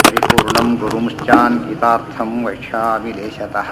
ಪರಿಪೂರ್ಣಂ ಗುರುಂಶ್ಚಾನ್ ಹಿತಾರ್ಥಂ ವಕ್ಷ್ಯಾಮಿ ಲೇಶತಃ.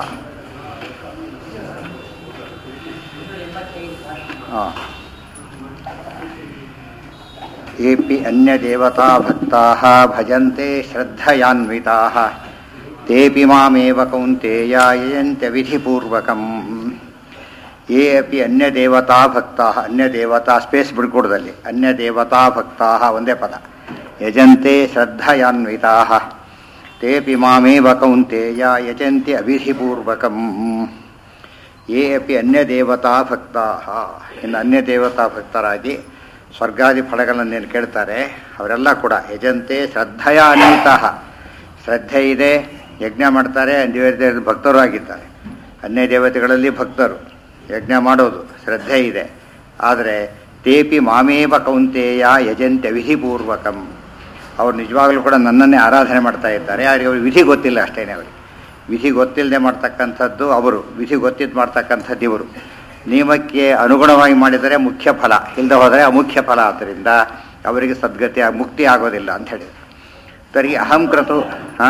ಏಪಿ ಅನ್ಯದೇವತಾ ಭಕ್ತಾಃ ಭಜಂತೆ ಶ್ರದ್ಧಯಾನ್ವಿತಾಃ ತೇಪಿ ಮಾಮೇವ ಕೌಂತೇಯ ಯಜಂತ್ಯ ವಿಧಿಪೂರ್ವಕಂ. ಯೇ ಅಪಿ ಅನ್ಯದೇವತಾ ಭಕ್ತಾಃ, ಅನ್ಯದೇವತಾ ಸ್ಪೇಸ್ ಬಿಡ್ಕೊಡದಲ್ಲಿ ಅನ್ಯದೇವತಾ ಭಕ್ತಾಃ ಒಂದೇ ಪದ, ಯಜಂತೆ ಶ್ರದ್ಧಯಾನ್ವಿತಾಃ ತೇಪಿ ಮಾಮೇವ ಕೌಂತೇಯ ಯಜಂತಿ ಅವಿಧಿಪೂರ್ವಕಂ. ಯೇ ಅಪಿ ಅನ್ಯದೇವತಾ ಭಕ್ತಾಃ, ಇನ್ನು ಅನ್ಯದೇವತಾ ಭಕ್ತರಾಗಿ ಸ್ವರ್ಗಾದಿ ಫಲಗಳನ್ನೇನು ಕೇಳ್ತಾರೆ ಅವರೆಲ್ಲ ಕೂಡ ಯಜಂತೆ ಶ್ರದ್ಧಯಾನ್ವಿತಾಃ, ಶ್ರದ್ಧೆ ಇದೆ, ಯಜ್ಞ ಮಾಡ್ತಾರೆ, ಭಕ್ತರು ಆಗಿದ್ದಾರೆ. ಅನ್ಯ ದೇವತೆಗಳಲ್ಲಿ ಭಕ್ತರು, ಯಜ್ಞ ಮಾಡೋದು ಶ್ರದ್ಧೆ ಇದೆ. ಆದರೆ ತೇಪಿ ಮಾಮೇವ ಕೌಂತೇಯ ಯಜಂತ್ಯ ವಿಧಿಪೂರ್ವಕಂ, ಅವ್ರು ನಿಜವಾಗಲೂ ಕೂಡ ನನ್ನನ್ನೇ ಆರಾಧನೆ ಮಾಡ್ತಾ ಇದ್ದಾರೆ. ಅವರಿಗೆ ಅವ್ರಿಗೆ ವಿಧಿ ಗೊತ್ತಿಲ್ಲ ಅಷ್ಟೇನೆ. ಅವರಿಗೆ ವಿಧಿ ಗೊತ್ತಿಲ್ಲದೆ ಮಾಡ್ತಕ್ಕಂಥದ್ದು ಅವರು, ವಿಧಿ ಗೊತ್ತಿದ್ದು ಮಾಡ್ತಕ್ಕಂಥದ್ದು ಇವರು. ನಿಯಮಕ್ಕೆ ಅನುಗುಣವಾಗಿ ಮಾಡಿದರೆ ಮುಖ್ಯ ಫಲ, ಇಲ್ಲದೆ ಹೋದರೆ ಅಮುಖ್ಯ ಫಲ. ಆದ್ದರಿಂದ ಅವರಿಗೆ ಸದ್ಗತಿ ಮುಕ್ತಿ ಆಗೋದಿಲ್ಲ ಅಂತ ಹೇಳಿದರು. ತರ್ಹಿ ಅಹಂ ಕ್ರತು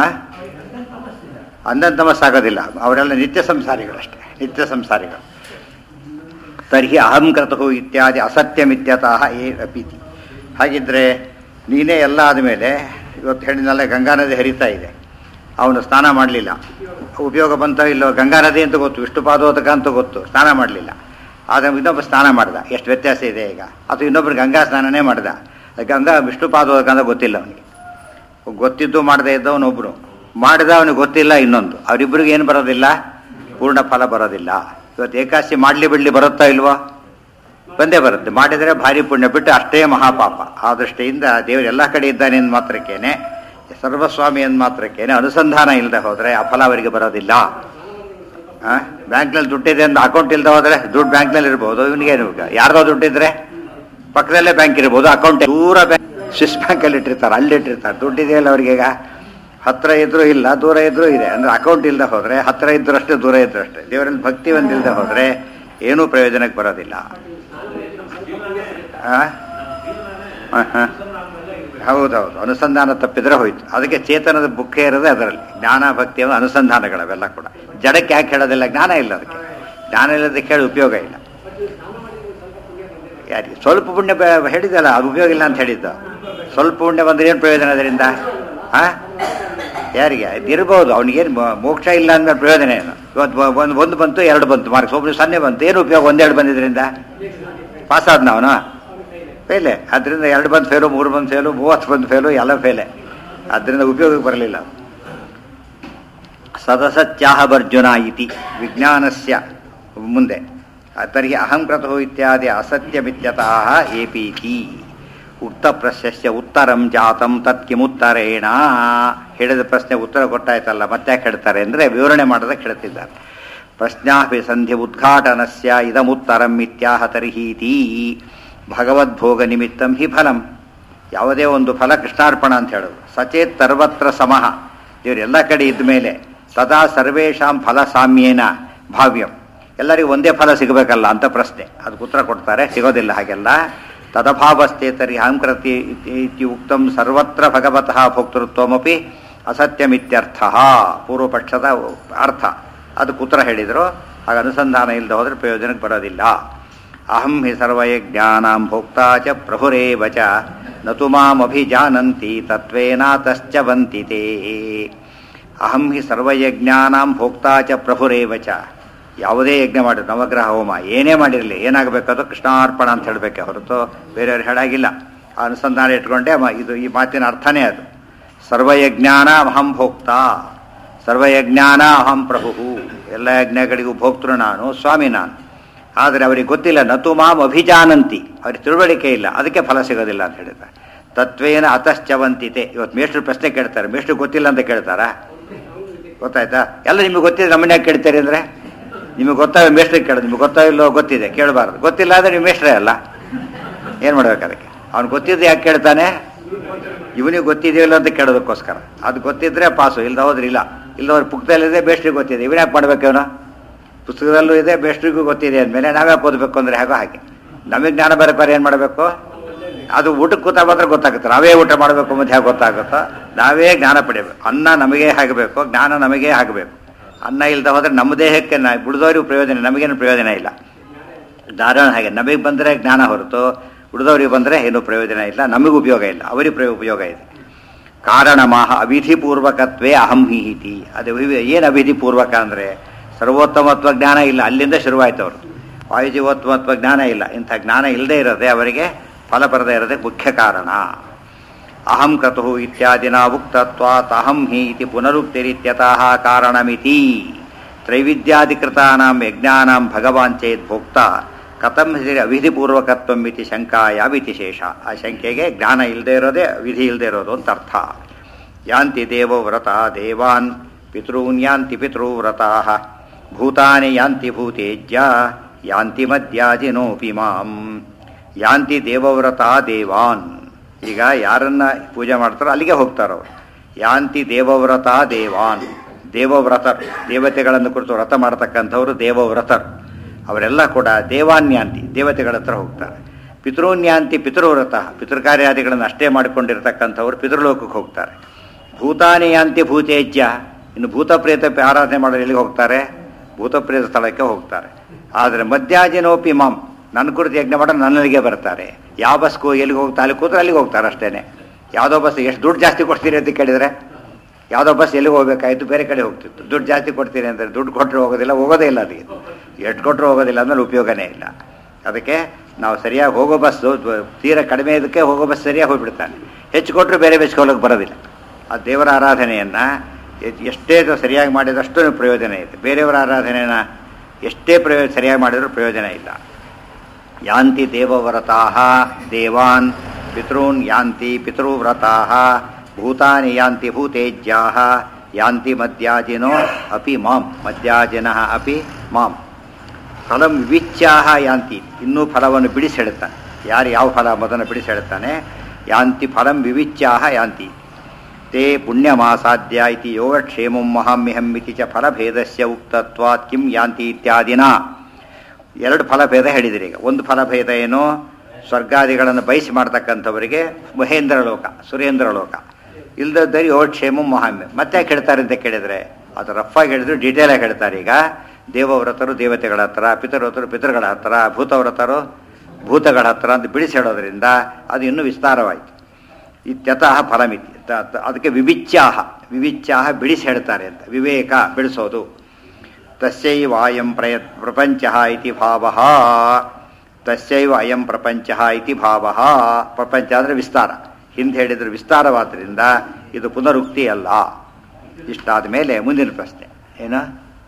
ಅಂಧಂತಮಸ್ಸಾಗೋದಿಲ್ಲ, ಅವರೆಲ್ಲ ನಿತ್ಯ ಸಂಸಾರಿಗಳಷ್ಟೇ, ನಿತ್ಯ ಸಂಸಾರಿಗಳು. ತರ್ಹಿ ಅಹಂ ಕ್ರತು ಇತ್ಯಾದಿ ಅಸತ್ಯಮಿತ್ಯತಃ ಏ ಅಪೀತಿ. ಹಾಗಿದ್ರೆ ನೀನೇ ಎಲ್ಲ ಆದಮೇಲೆ, ಇವತ್ತು ಹೇಳಿದ್ನಲ್ಲ ಗಂಗಾ ನದಿ ಹರಿತಾ ಇದೆ, ಅವನು ಸ್ನಾನ ಮಾಡಲಿಲ್ಲ, ಉಪಯೋಗ ಬಂತ ಇಲ್ಲೋ, ಗಂಗಾ ನದಿ ಅಂತ ಗೊತ್ತು, ವಿಷ್ಣುಪಾದೋದಕ ಅಂತ ಗೊತ್ತು, ಸ್ನಾನ ಮಾಡಲಿಲ್ಲ. ಆದರೆ ಇನ್ನೊಬ್ಬ ಸ್ನಾನ ಮಾಡ್ದ, ಎಷ್ಟು ವ್ಯತ್ಯಾಸ ಇದೆ ಈಗ. ಅಥವಾ ಇನ್ನೊಬ್ಬರು ಗಂಗಾ ಸ್ನಾನನೇ ಮಾಡ್ದ, ಗಂಗಾ ವಿಷ್ಣುಪಾದೋದಕ ಅಂತ ಗೊತ್ತಿಲ್ಲ ಅವನಿಗೆ. ಗೊತ್ತಿದ್ದು ಮಾಡದೇ ಇದ್ದವನೊಬ್ಬನು ಮಾಡಿದ, ಅವನಿಗೆ ಗೊತ್ತಿಲ್ಲ ಇನ್ನೊಂದು. ಅವರಿಬ್ಬರಿಗೆ ಏನು ಬರೋದಿಲ್ಲ, ಪೂರ್ಣ ಫಲ ಬರೋದಿಲ್ಲ. ಇವತ್ತು ಏಕಾದಶಿ ಮಾಡಲಿ ಬಿಡಲಿ ಬರುತ್ತಾ ಇಲ್ವೋ? ಬಂದೇ ಬರುತ್ತೆ. ಮಾಡಿದರೆ ಭಾರಿ ಪುಣ್ಯ, ಬಿಟ್ಟು ಅಷ್ಟೇ ಮಹಾಪಾಪ. ಆ ದೃಷ್ಟಿಯಿಂದ ದೇವರು ಎಲ್ಲ ಕಡೆ ಇದ್ದಾನೆ ಎಂದು ಮಾತ್ರಕ್ಕೇನೆ, ಸರ್ವಸ್ವಾಮಿ ಎಂದು ಮಾತ್ರಕ್ಕೇನೆ ಅನುಸಂಧಾನ ಇಲ್ಲದೆ ಹೋದರೆ ಆ ಫಲ ಅವರಿಗೆ ಬರೋದಿಲ್ಲ. ಬ್ಯಾಂಕ್ನಲ್ಲಿ ದುಡ್ಡಿದೆ ಅಂತ ಅಕೌಂಟ್ ಇಲ್ಲದೆ ಹೋದರೆ, ದುಡ್ಡು ಬ್ಯಾಂಕ್ನಲ್ಲಿ ಇರ್ಬೋದು, ಇವನಿಗೇನು ಯಾರ್ದೋ ದುಡ್ಡಿದ್ರೆ ಪಕ್ಕದಲ್ಲೇ ಬ್ಯಾಂಕ್ ಇರ್ಬೋದು, ಅಕೌಂಟ್ ದೂರ ಬ್ಯಾಂಕ್ ಸ್ವಿಸ್ ಬ್ಯಾಂಕಲ್ಲಿ ಇಟ್ಟಿರ್ತಾರೆ, ಅಲ್ಲಿ ಇಟ್ಟಿರ್ತಾರೆ. ದುಡ್ಡಿದೆಯಲ್ಲ ಅವ್ರಿಗೀಗ, ಹತ್ತಿರ ಇದ್ರೂ ಇಲ್ಲ, ದೂರ ಇದ್ರೂ ಇದೆ. ಅಂದರೆ ಅಕೌಂಟ್ ಇಲ್ಲದೆ ಹೋದರೆ ಹತ್ತಿರ ಇದ್ದರಷ್ಟೇ, ದೂರ ಇದ್ದರಷ್ಟೇ. ದೇವರಲ್ಲಿ ಭಕ್ತಿ ಒಂದಿಲ್ಲದೆ ಹೋದರೆ ಏನೂ ಪ್ರಯೋಜನಕ್ಕೆ ಬರೋದಿಲ್ಲ. ಹೌದೌದು, ಅನುಸಂಧಾನ ತಪ್ಪಿದ್ರೆ ಹೋಯ್ತು. ಅದಕ್ಕೆ ಚೇತನದ ಬುಕ್ಕೆ ಇರೋದೇ ಅದರಲ್ಲಿ. ಜ್ಞಾನ ಭಕ್ತಿ ಅನ್ನೋ ಅನುಸಂಧಾನಗಳವೆಲ್ಲ ಕೂಡ. ಜಡಕ್ಕೆ ಯಾಕೆ ಹೇಳೋದಿಲ್ಲ? ಜ್ಞಾನ ಇಲ್ಲ ಅದಕ್ಕೆ. ಜ್ಞಾನ ಇಲ್ಲದಕ್ಕೆ ಹೇಳಿ ಉಪಯೋಗ ಇಲ್ಲ. ಯಾರಿಗೆ ಸ್ವಲ್ಪ ಪುಣ್ಯ ಹೇಳಿದಲ್ಲ, ಅದು ಉಪಯೋಗ ಇಲ್ಲ ಅಂತ ಹೇಳಿದ್ದು. ಸ್ವಲ್ಪ ಪುಣ್ಯ ಬಂದರೆ ಏನು ಪ್ರಯೋಜನ ಅದರಿಂದ? ಯಾರಿಗೆ ಇರ್ಬೋದು, ಅವನಿಗೇನು ಮೋಕ್ಷ ಇಲ್ಲ ಅಂದ್ಮೇಲೆ ಪ್ರಯೋಜನ ಏನು? ಇವತ್ತು ಒಂದು ಬಂತು, ಎರಡು ಬಂತು ಮಾರ್ಕ್ಸ್, ಒಬ್ಬರು 0 ಬಂತು, ಏನು ಉಪಯೋಗ? 1-2 ಬಂದಿದ್ರಿಂದ ಪಾಸಾದ್ನ ಅವನು ಫೇಲೆ. ಅದರಿಂದ 2 ಬಂದು ಫೇಲು, 3 ಬಂದು ಫೇಲು, 30 ಬಂದು ಫೇಲು, ಎಲ್ಲ ಫೇಲೆ. ಅದರಿಂದ ಉಪಯೋಗಕ್ಕೆ ಬರಲಿಲ್ಲ. ಸದಸತ್ಯಾಹವರ್ಜುನ ಇತಿ ವಿಜ್ಞಾನಸ್ಯ ಮುಂದೆ ತರ್ಹಿ ಅಹಂ ಕ್ರತು ಇತ್ಯಾದಿ ಅಸತ್ಯಮಿತ್ಯತಃ ಏಪೀತಿ. ಉಕ್ತ ಪ್ರಶ್ನೆಯ ಉತ್ತರಂ ಜಾತಂ ತತ್ ಕಿಮುತ್ತರೇಣ. ಹೇಳಿದ ಪ್ರಶ್ನೆ ಉತ್ತರ ಕೊಟ್ಟಾಯ್ತಲ್ಲ, ಮತ್ತೆ ಯಾಕೆ ಹೇಳ್ತಾರೆ ಅಂದರೆ ವಿವರಣೆ ಮಾಡೋದಕ್ಕೆ ಹೇಳ್ತಿದ್ದಾರೆ. ಪ್ರಶ್ನಾಪಿ ಸಂಧಿ ಉದ್ಘಾಟನಸ್ಯ ಇದಮುತ್ತರಂ ಇತ್ಯಾಹ ತರ್ಹೀತಿ. ಭಗವದ್ಭೋಗ ನಿಮಿತ್ತಂ ಹಿ ಫಲಂ. ಯಾವುದೇ ಒಂದು ಫಲ ಕೃಷ್ಣಾರ್ಪಣ ಅಂತ ಹೇಳೋದು. ಸಚೇತ್ ಸರ್ವತ್ರ ಸಮಃ, ಇವರು ಎಲ್ಲ ಕಡೆ ಇದ್ದ ಮೇಲೆ ಸದಾ ಸರ್ವೇಷಾಂ ಫಲ ಸಾಮ್ಯೇನ ಭಾವ್ಯಂ. ಎಲ್ಲರಿಗೂ ಒಂದೇ ಫಲ ಸಿಗಬೇಕಲ್ಲ ಅಂತ ಪ್ರಶ್ನೆ. ಅದಕ್ಕೆ ಉತ್ತರ ಕೊಡ್ತಾರೆ, ಸಿಗೋದಿಲ್ಲ ಹಾಗೆಲ್ಲ. ತದಭಾವಸ್ಥೆ ತರ್ಹಿ ಅಹಂ ಕೃತಿ ಇತಿ ಉಕ್ತಂ ಸರ್ವತ್ರ ಭಗವತಃ ಭೋಕ್ತೃತ್ವಮಪಿ ಅಸತ್ಯಮಿತ್ಯರ್ಥ. ಪೂರ್ವಪಕ್ಷದ ಅರ್ಥ. ಅದಕ್ಕೆ ಉತ್ತರ ಹೇಳಿದರು. ಆಗ ಅನುಸಂಧಾನ ಇಲ್ಲದೆ ಹೋದರೆ ಪ್ರಯೋಜನಕ್ಕೆ ಬರೋದಿಲ್ಲ. ಅಹಂ ಹಿ ಸರ್ವಯಜ್ಞಾನಾಂ ಭೋಕ್ತಾ ಚ ಪ್ರಭುರೇವ ಚ ನತು ಮಾಮಭಿಜಾನಂತಿ ತತ್ವೇನಾತಶ್ಚ ವಂತಿತೇ. ಅಹಂ ಹಿ ಸರ್ವಯಜ್ಞಾನಾಂ ಭೋಕ್ತಾ ಚ ಪ್ರಭುರೇವ ಚ. ಯಾವುದೇ ಯಜ್ಞ ಮಾಡಿದ್ರು, ನವಗ್ರಹ ಹೋಮ ಏನೇ ಮಾಡಿರಲಿ, ಏನಾಗಬೇಕಾದ್ರೂ ಕೃಷ್ಣಾರ್ಪಣ ಅಂತ ಹೇಳಬೇಕೆ ಹೊರತು ಬೇರೆಯವ್ರು ಹೇಳಾಗಿಲ್ಲ. ಆ ಅನುಸಂಧಾನ ಇಟ್ಕೊಂಡೆ ಇದು ಈ ಮಾತಿನ ಅರ್ಥನೇ ಅದು. ಸರ್ವಯಜ್ಞಾನ ಅಹಂ ಭೋಕ್ತಾ, ಸರ್ವಯಜ್ಞಾನ ಅಹಂ ಪ್ರಭು. ಎಲ್ಲ ಯಜ್ಞಗಳಿಗೂ ಭೋಕ್ತೃ ನಾನು, ಸ್ವಾಮಿ ನಾನು. ಆದರೆ ಅವರಿಗೆ ಗೊತ್ತಿಲ್ಲ. ನತು ಮಾಂ ಅಭಿಜಾನಂತಿ, ಅವ್ರಿಗೆ ತಿಳುವಳಿಕೆ ಇಲ್ಲ, ಅದಕ್ಕೆ ಫಲ ಸಿಗೋದಿಲ್ಲ ಅಂತ ಹೇಳಿದ್ದಾರೆ. ತತ್ವೇನ ಅತಶ್ಚವಂತಿತೆ. ಇವತ್ತು ಮೇಷ್ಟ್ರು ಪ್ರಶ್ನೆ ಕೇಳ್ತಾರೆ, ಮೇಷ್ಟ್ರು ಗೊತ್ತಿಲ್ಲ ಅಂತ ಕೇಳ್ತಾರಾ? ಗೊತ್ತಾಯ್ತಾ? ಎಲ್ಲ ನಿಮಗೆ ಗೊತ್ತಿದೆ, ನಮ್ಮನ್ಯಾಕೆ ಕೇಳ್ತಾರೆ ಅಂದರೆ ನಿಮಗೆ ಗೊತ್ತಾಗ ಮೇಷ್ಟ್ರಿಗೆ ಕೇಳೋದು. ನಿಮಗೆ ಗೊತ್ತಾಗಿಲ್ಲೋ? ಗೊತ್ತಿದೆ, ಕೇಳಬಾರ್ದು. ಗೊತ್ತಿಲ್ಲ ಅಂದರೆ ನೀವು ಮೇಷ್ಟ್ರೇ ಅಲ್ಲ. ಏನು ಮಾಡ್ಬೇಕು ಅದಕ್ಕೆ? ಅವ್ನು ಗೊತ್ತಿದ್ದು ಯಾಕೆ ಕೇಳ್ತಾನೆ? ಇವನಿಗೆ ಗೊತ್ತಿದೆಯಲ್ಲ ಅಂತ ಕೇಳೋದಕ್ಕೋಸ್ಕರ. ಅದು ಗೊತ್ತಿದ್ರೆ ಪಾಸು, ಇಲ್ದ ಹೋದ್ರೆ ಇಲ್ಲ. ಇಲ್ಲದವ್ರು ಪುಸ್ತಕದಲ್ಲಿದೆ, ಬೇಷ್ಟ್ರಿಗೆ ಗೊತ್ತಿದೆ, ಇವನ್ಯಾಕೆ ಮಾಡ್ಬೇಕು? ಇವನು ಪುಸ್ತಕದಲ್ಲೂ ಇದೆ, ಬೇಷ್ಟ್ರಿಗೂ ಗೊತ್ತಿದೆ ಅಂದಮೇಲೆ ನಾವ್ಯಾಕೆ ಓದಬೇಕು ಅಂದರೆ ಹಾಗೋ ಹಾಗೆ. ನಮಗೆ ಜ್ಞಾನ ಬರಬೇಕಾದ್ರೆ ಏನು ಮಾಡಬೇಕು? ಅದು ಊಟಕ್ಕೆ ಕೂತ ಮಾತ್ರ ಗೊತ್ತಾಗುತ್ತೆ. ನಾವೇ ಊಟ ಮಾಡಬೇಕು ಮತ್ತು ಹೇಗೆ ಗೊತ್ತಾಗುತ್ತೋ, ನಾವೇ ಜ್ಞಾನ ಪಡೆಯಬೇಕು. ಅನ್ನ ನಮಗೇ ಆಗಬೇಕು, ಜ್ಞಾನ ನಮಗೇ ಆಗಬೇಕು. ಅನ್ನ ಇಲ್ಲದೆ ಹೋದರೆ ನಮ್ಮ ದೇಹಕ್ಕೆ ಉಳಿದವ್ರಿಗೂ ಪ್ರಯೋಜನ, ನಮಗೇನು ಪ್ರಯೋಜನ ಇಲ್ಲ. ಧಾರಣ ಹಾಗೆ ನಮಗೆ ಬಂದರೆ ಜ್ಞಾನ ಹೊರತು ಉಳಿದವ್ರಿಗೆ ಬಂದರೆ ಏನೂ ಪ್ರಯೋಜನ ಇಲ್ಲ, ನಮಗೂ ಉಪಯೋಗ ಇಲ್ಲ, ಅವರಿಗೆ ಉಪಯೋಗ ಇದೆ. ಕಾರಣಮಾಹ ಅವಿಧಿಪೂರ್ವಕತ್ವೇ ಅಹಂ ಹಿಹಿತಿ. ಅದು ಏನು ಅವಿಧಿಪೂರ್ವಕ ಅಂದರೆ ಸರ್ವೋತ್ತಮತ್ವ ಜ್ಞಾನ ಇಲ್ಲ, ಅಲ್ಲಿಂದ ಶುರುವಾಯ್ತು ಅವರು. ವಾಯುಜೀವೋತ್ತಮತ್ವ ಜ್ಞಾನ ಇಲ್ಲ. ಇಂಥ ಜ್ಞಾನ ಇಲ್ಲದೆ ಇರೋದೇ ಅವರಿಗೆ ಫಲ ಬರದೇ ಇರೋದೇ ಮುಖ್ಯ ಕಾರಣ. ಅಹಂ ಕ್ರತು ಇತ್ಯಾದಿನ ಉಕ್ತತ್ವಾತ್ ಅಹಂ ಹಿ ಇತಿ ಪುನರುಕ್ತಿರಿತ್ಯತಃ ಕಾರಣಮಿತಿ. ತ್ರೈವಿದ್ಯಾಧಿಕೃತಾನಾಂ ಯಜ್ಞಾನಾಂ ಭಗವಾನ್ ಚೇತ್ ಭೋಕ್ತ ಕಥಂ ಅವಿಧಿಪೂರ್ವಕತ್ವಂ ಇತಿ ಶಂಕಾಯಾವಿತಿ ಶೇಷ. ಆ ಶಂಕೆಗೆ ಜ್ಞಾನ ಇಲ್ಲದೆ ಇರೋದೇ ವಿಧಿ ಇಲ್ಲದೆ ಇರೋದು ಅಂತ ಅರ್ಥ. ಯಾಂತಿ ದೇವವ್ರತ ದೇವಾನ್ ಪಿತॄನ್ ಯಾಂತಿ ಪಿತೃವ್ರತಾ ಭೂತಾನಿ ಯಾಂತಿ ಭೂತೇಜ್ಯ ಯಾಂತಿ ಮದ್ಯಾಜಿನೋಪಿ ಮಾಂ. ಯಾಂತಿ ದೇವವ್ರತ ದೇವಾನ್. ಈಗ ಯಾರನ್ನ ಪೂಜೆ ಮಾಡ್ತಾರೋ ಅಲ್ಲಿಗೆ ಹೋಗ್ತಾರವ್ರು. ಯಾಂತಿ ದೇವವ್ರತ ದೇವಾನ್. ದೇವವ್ರತರು, ದೇವತೆಗಳನ್ನು ಕುರಿತು ವ್ರತ ಮಾಡ್ತಕ್ಕಂಥವ್ರು ದೇವವ್ರತರು. ಅವರೆಲ್ಲ ಕೂಡ ದೇವಾನ್ಯಾಂತಿ, ದೇವತೆಗಳ ಹತ್ರ ಹೋಗ್ತಾರೆ. ಪಿತೃನ್ಯಾಂತಿ ಪಿತೃವ್ರತ, ಪಿತೃಕಾರ್ಯಾದಿಗಳನ್ನು ಅಷ್ಟೇ ಮಾಡಿಕೊಂಡಿರ್ತಕ್ಕಂಥವ್ರು ಪಿತೃಲೋಕಕ್ಕೆ ಹೋಗ್ತಾರೆ. ಭೂತಾನಿ ಯಾಂತಿ ಭೂತೇಜ್ಯ. ಇನ್ನು ಭೂತಪ್ರೇತ ಆರಾಧನೆ ಮಾಡೋರು ಎಲ್ಲಿಗೆ ಹೋಗ್ತಾರೆ? ಭೂತಪ್ರೇತ ಸ್ಥಳಕ್ಕೆ ಹೋಗ್ತಾರೆ. ಆದರೆ ಮಧ್ಯಾಜಿನೋಪಿ ಮಾಂ, ನನ್ನ ಕುರಿತು ಯಜ್ಞ ಮಾಡೋದು ನನ್ನಲ್ಲಿಗೆ ಬರ್ತಾರೆ. ಯಾವ ಬಸ್ಗೂ ಎಲ್ಲಿಗೆ ಹೋಗ್ತಾ ಅಲ್ಲಿ ಕೂತ್ರೆ ಅಲ್ಲಿಗೆ ಹೋಗ್ತಾರೆ ಅಷ್ಟೇ. ಯಾವುದೋ ಬಸ್ ಎಷ್ಟು ದುಡ್ಡು ಜಾಸ್ತಿ ಕೊಡ್ತೀರಿ ಅಂತ ಕೇಳಿದರೆ, ಯಾವುದೋ ಬಸ್ ಎಲ್ಲಿಗೆ ಹೋಗ್ಬೇಕಾಯ್ತು ಬೇರೆ ಕಡೆ ಹೋಗ್ತಿತ್ತು. ದುಡ್ಡು ಜಾಸ್ತಿ ಕೊಡ್ತೀರಿ ಅಂದರೆ ದುಡ್ಡು ಕೊಟ್ಟರೆ ಹೋಗೋದಿಲ್ಲ, ಹೋಗೋದೇ ಇಲ್ಲ. ಅದಕ್ಕೆ ಎಷ್ಟು ಕೊಟ್ಟರು ಹೋಗೋದಿಲ್ಲ ಅಂದ್ರೆ ಉಪಯೋಗನೇ ಇಲ್ಲ. ಅದಕ್ಕೆ ನಾವು ಸರಿಯಾಗಿ ಹೋಗೋ ಬಸ್ಸು ತೀರ ಕಡಿಮೆ ಇದಕ್ಕೆ ಹೋಗೋ ಬಸ್ ಸರಿಯಾಗಿ ಹೋಗ್ಬಿಡ್ತಾನೆ. ಹೆಚ್ಚು ಕೊಟ್ಟರು ಬೇರೆ ಬೆಚ್ಕೊಳ್ಳೋಕೆ ಬರೋದಿಲ್ಲ. ಆ ದೇವರ ಆರಾಧನೆಯನ್ನು ಎಷ್ಟೇ ಸರಿಯಾಗಿ ಮಾಡಿದಷ್ಟು ಪ್ರಯೋಜನ ಇದೆ. ಬೇರೆಯವರ ಆರಾಧನೆಯನ್ನು ಎಷ್ಟೇ ಸರಿಯಾಗಿ ಮಾಡಿದರೂ ಪ್ರಯೋಜನ ಇಲ್ಲ. ಯಾಂತಿ ದೇವವ್ರತಾ ದೇವಾನ್ ಪಿತॄನ್ ಯಾಂತಿ ಪಿತೃವ್ರತಾ ಭೂತಾನಿ ಯಾಂತಿ ಭೂತೇಜ್ಯಾ ಯಾಂತಿ ಮದ್ಯಾಜಿನೋ ಅಪಿ ಮಾಂ. ಮದ್ಯಾಜಿನಃ ಅಪಿ ಮಾಂ. ಫಲಂ ವಿವಿಚ್ಯಾಹ ಯಾಂತಿ. ಇನ್ನೂ ಫಲವನ್ನು ಬಿಡಿಸೆಡುತ್ತಾನೆ. ಯಾರು ಯಾವ ಫಲ ಮೊದಲು ಬಿಡಿಸೆಡುತ್ತಾನೆ? ಯಾಂತಿ ಫಲಂ ವಿವಿಚ್ಯಾಹ ಯಾಂತಿ. ತೇ ಪುಣ್ಯಮಾಸಾದ್ಯ ಇತಿ ಯೋಗಕ್ಷೇಮಂ ಮಹಾಮ್ಯಹಂ ಇತಿ ಚ ಫಲಭೇದಸ್ಯ ಉಕ್ತತ್ವಾತ್ ಕಿಂ ಯಾಂತಿ ಇತ್ಯಾದಿನ. ಎರಡು ಫಲಭೇದ ಹೇಳಿದಿರಿ. ಈಗ ಒಂದು ಫಲಭೇದ ಏನು? ಸ್ವರ್ಗಾದಿಗಳನ್ನು ಬಯಸಿ ಮಾಡ್ತಕ್ಕಂಥವರಿಗೆ ಮಹೇಂದ್ರ ಲೋಕ, ಸುರೇಂದ್ರ ಲೋಕ. ಇಲ್ಲದಿದ್ದರೆ ಯೋಗಕ್ಷೇಮಂ ಮಹಾಮ್ಯ. ಮತ್ತೆ ಹೇಳ್ತಾರೆ ಅಂತ ಕೇಳಿದರೆ ಅದು ರಫಾಗಿ ಹೇಳಿದ್ರು, ಡೀಟೇಲಾಗಿ ಹೇಳ್ತಾರೆ. ಈಗ ದೇವವ್ರತರು ದೇವತೆಗಳ ಹತ್ರ, ಪಿತೃವ್ರತರು ಪಿತೃಗಳ ಹತ್ರ, ಭೂತವ್ರತರು ಭೂತಗಳ ಹತ್ರ ಅಂತ ಬಿಡಿಸಿ ಹೇಳೋದ್ರಿಂದ ಅದು ಇನ್ನೂ ವಿಸ್ತಾರವಾಯಿತು. ಇತ್ಯತಃ ಫಲಮಿತಿ. ಅದಕ್ಕೆ ವಿವಿಚ್ಯಾಹ, ವಿವಿಚ್ಯಾಹ ಬಿಡಿಸಿ ಹೇಳ್ತಾರೆ ಅಂತ. ವಿವೇಕ ಬಿಡಿಸೋದು. ತಸ್ಯೈವ ಅಯಂ ಪ್ರಪಂಚ ಇತಿ ಭಾವಃ. ತಸ್ಯೈವ ಅಯಂ ಪ್ರಪಂಚ ಇತಿ ಭಾವಃ. ಪ್ರಪಂಚ ಅಂದರೆ ವಿಸ್ತಾರ. ಹಿಂದೆ ಹೇಳಿದ್ರೆ ವಿಸ್ತಾರವಾದ್ದರಿಂದ ಇದು ಪುನರುಕ್ತಿ ಅಲ್ಲ. ಇಷ್ಟಾದ ಮೇಲೆ ಮುಂದಿನ ಪ್ರಶ್ನೆ ಏನು?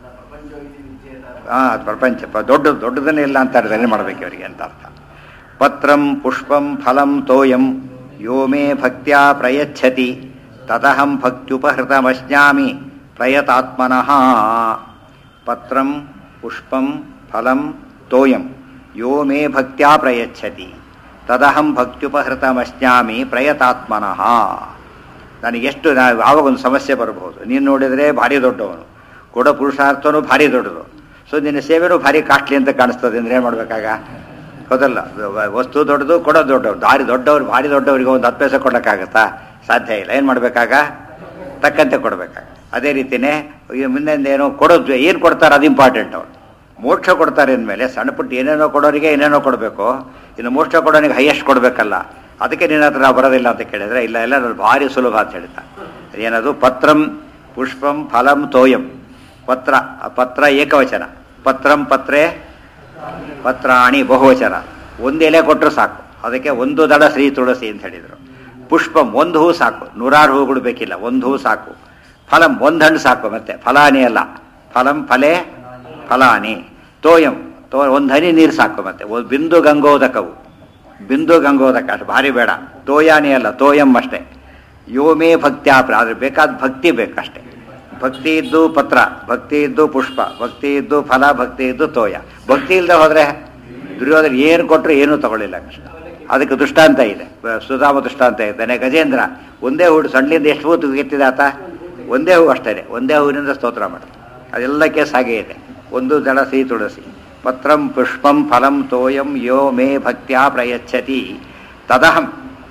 ಪ್ರಪಂಚ ದೊಡ್ಡದನ್ನೇ ಇಲ್ಲ ಅಂತ ಅರ್ಥ ಮಾಡಬೇಕು ಅವರಿಗೆ ಅಂತ ಅರ್ಥ. ಪತ್ರಂ ಪುಷ್ಪಂ ಫಲಂ ತೋಯಂ ಯೋ ಮೇ ಭಕ್ತ್ಯಾ ಪ್ರಯಚ್ಛತಿ ತದಹಂ ಭಕ್ತ್ಯುಪಹೃತಮಸ್ನಾಮಿ ಪ್ರಯತಾತ್ಮನಃ. ಪತ್ರಂ ಪುಷ್ಪಂ ಫಲಂ ತೋಯಂ ಯೋ ಮೇ ಭಕ್ತ್ಯಾ ಪ್ರಯಚ್ಛತಿ ತದಹಂ ಭಕ್ತ್ಯುಪಹೃತಮಸ್ನಾಮಿ ಪ್ರಯತಾತ್ಮನಃ. ನನಗೆಷ್ಟು ಆವಾಗ ಒಂದು ಸಮಸ್ಯೆ ಬರಬಹುದು. ನೀನು ನೋಡಿದರೆ ಭಾರಿ ದೊಡ್ಡವನು, ಕೊಡೋ ಪುರುಷಾರ್ಥನೂ ಭಾರಿ ದೊಡ್ಡದು. ಸೊ ನಿನ್ನ ಸೇವೆನೂ ಭಾರಿ ಕಾಸ್ಟ್ಲಿ ಅಂತ ಕಾಣಿಸ್ತದೆ ಅಂದರೆ ಏನು ಮಾಡಬೇಕಾಗ? ಹೌದಲ್ಲ, ವಸ್ತು ದೊಡ್ಡದು, ಕೊಡೋದು ದೊಡ್ಡವ್ರು. ದೊಡ್ಡವ್ರು ಭಾರಿ ದೊಡ್ಡವರಿಗೆ ಒಂದು 10 ಪೈಸೆ ಕೊಡೋಕ್ಕಾಗತ್ತಾ? ಸಾಧ್ಯ ಇಲ್ಲ. ಏನು ಮಾಡಬೇಕಾಗ? ತಕ್ಕಂತೆ ಕೊಡಬೇಕಾಗ. ಅದೇ ರೀತಿಯೇ ಮುಂದೆಂದ ಏನೋ ಕೊಡೋದು, ಏನು ಕೊಡ್ತಾರೆ ಅದು ಇಂಪಾರ್ಟೆಂಟ್. ಅವರು ಮೋಕ್ಷ ಕೊಡ್ತಾರೆ ಅಂದಮೇಲೆ ಸಣ್ಣ ಪುಟ್ಟ ಏನೇನೋ ಕೊಡೋರಿಗೆ ಏನೇನೋ ಕೊಡಬೇಕು. ಇನ್ನು ಮೋಕ್ಷ ಕೊಡೋನಿಗೆ ಹೈಯೆಸ್ಟ್ ಕೊಡಬೇಕಲ್ಲ. ಅದಕ್ಕೆ ನಿನ್ನ ಹತ್ರ ಬರೋದಿಲ್ಲ ಅಂತ ಕೇಳಿದರೆ, ಇಲ್ಲ ಇಲ್ಲ ನಾನು ಭಾರಿ ಸುಲಭ ಅಂತ ಹೇಳ್ತಾ. ಏನದು? ಪತ್ರಂ ಪುಷ್ಪಂ ಫಲಂ ತೋಯಂ. ಪತ್ರ, ಪತ್ರ ಏಕವಚನ. ಪತ್ರಂ ಪತ್ರೇ ಪತ್ರಾಣಿ ಬಹುವಚನ. ಒಂದು ಎಲೆ ಕೊಟ್ಟರು ಸಾಕು. ಅದಕ್ಕೆ ಒಂದು ದಳ ಶ್ರೀ ತುಳಸಿ ಅಂತ ಹೇಳಿದರು. ಪುಷ್ಪಂ ಒಂದು ಹೂ ಸಾಕು, 100 ಹೂಗಳು ಬೇಕಿಲ್ಲ, ಒಂದು ಹೂ ಸಾಕು. ಫಲಂ ಒಂದು ಹಣ್ಣು ಸಾಕು, ಮತ್ತೆ ಫಲಾನಿ ಅಲ್ಲ, ಫಲಂ ಫಲೇ ಫಲಾನಿ. ತೋಯಂ ಒಂದು ಹನಿ ನೀರು ಸಾಕು, ಮತ್ತೆ ಬಿಂದು ಗಂಗೋದಕವು, ಬಿಂದು ಗಂಗೋದಕ ಅಷ್ಟು ಭಾರಿ ಬೇಡ. ತೋಯಾನಿ ಅಲ್ಲ, ತೋಯಂ ಅಷ್ಟೇ. ಯೋಮೇ ಭಕ್ತ್ಯಾಪ್ರ, ಆದರೆ ಬೇಕಾದ ಭಕ್ತಿ ಬೇಕಷ್ಟೇ. ಭಕ್ತಿ ಇದ್ದು ಪತ್ರ, ಭಕ್ತಿ ಇದ್ದು ಪುಷ್ಪ, ಭಕ್ತಿ ಇದ್ದು ಫಲ, ಭಕ್ತಿ ಇದ್ದು ತೋಯ. ಭಕ್ತಿ ಇಲ್ಲದೆ ಹೋದರೆ ದುರ್ಯೋಧನ ಏನು ಕೊಟ್ಟರು ಏನೂ ತಗೊಳ್ಳಿಲ್ಲ ಕೃಷ್ಣ. ಅದಕ್ಕೆ ದೃಷ್ಟಾಂತ ಇದೆ, ಸುಧಾಮ ದೃಷ್ಟಾಂತ ಇದ್ದಾನೆ. ಗಜೇಂದ್ರ ಒಂದೇ ಹೂಡು ಸಣ್ಣಿಂದ ಎಷ್ಟು ಹೂ ಎತ್ತಿದ ಆತ? ಒಂದೇ ಹೂ ಅಷ್ಟೇ, ಒಂದೇ ಹೂವಿನಿಂದ ಸ್ತೋತ್ರ ಮಾಡಿ. ಅದೆಲ್ಲ ಕೇಸ್ ಹಾಗೇ ಇದೆ. ಒಂದು ದಳ ಶ್ರೀ ತುಳಸಿ. ಪತ್ರಂ ಪುಷ್ಪಂ ಫಲಂ ತೋಯಂ ಯೋ ಮೇ ಭಕ್ತ್ಯಾ ಪ್ರಯಚ್ಛತಿ ತದಹಂ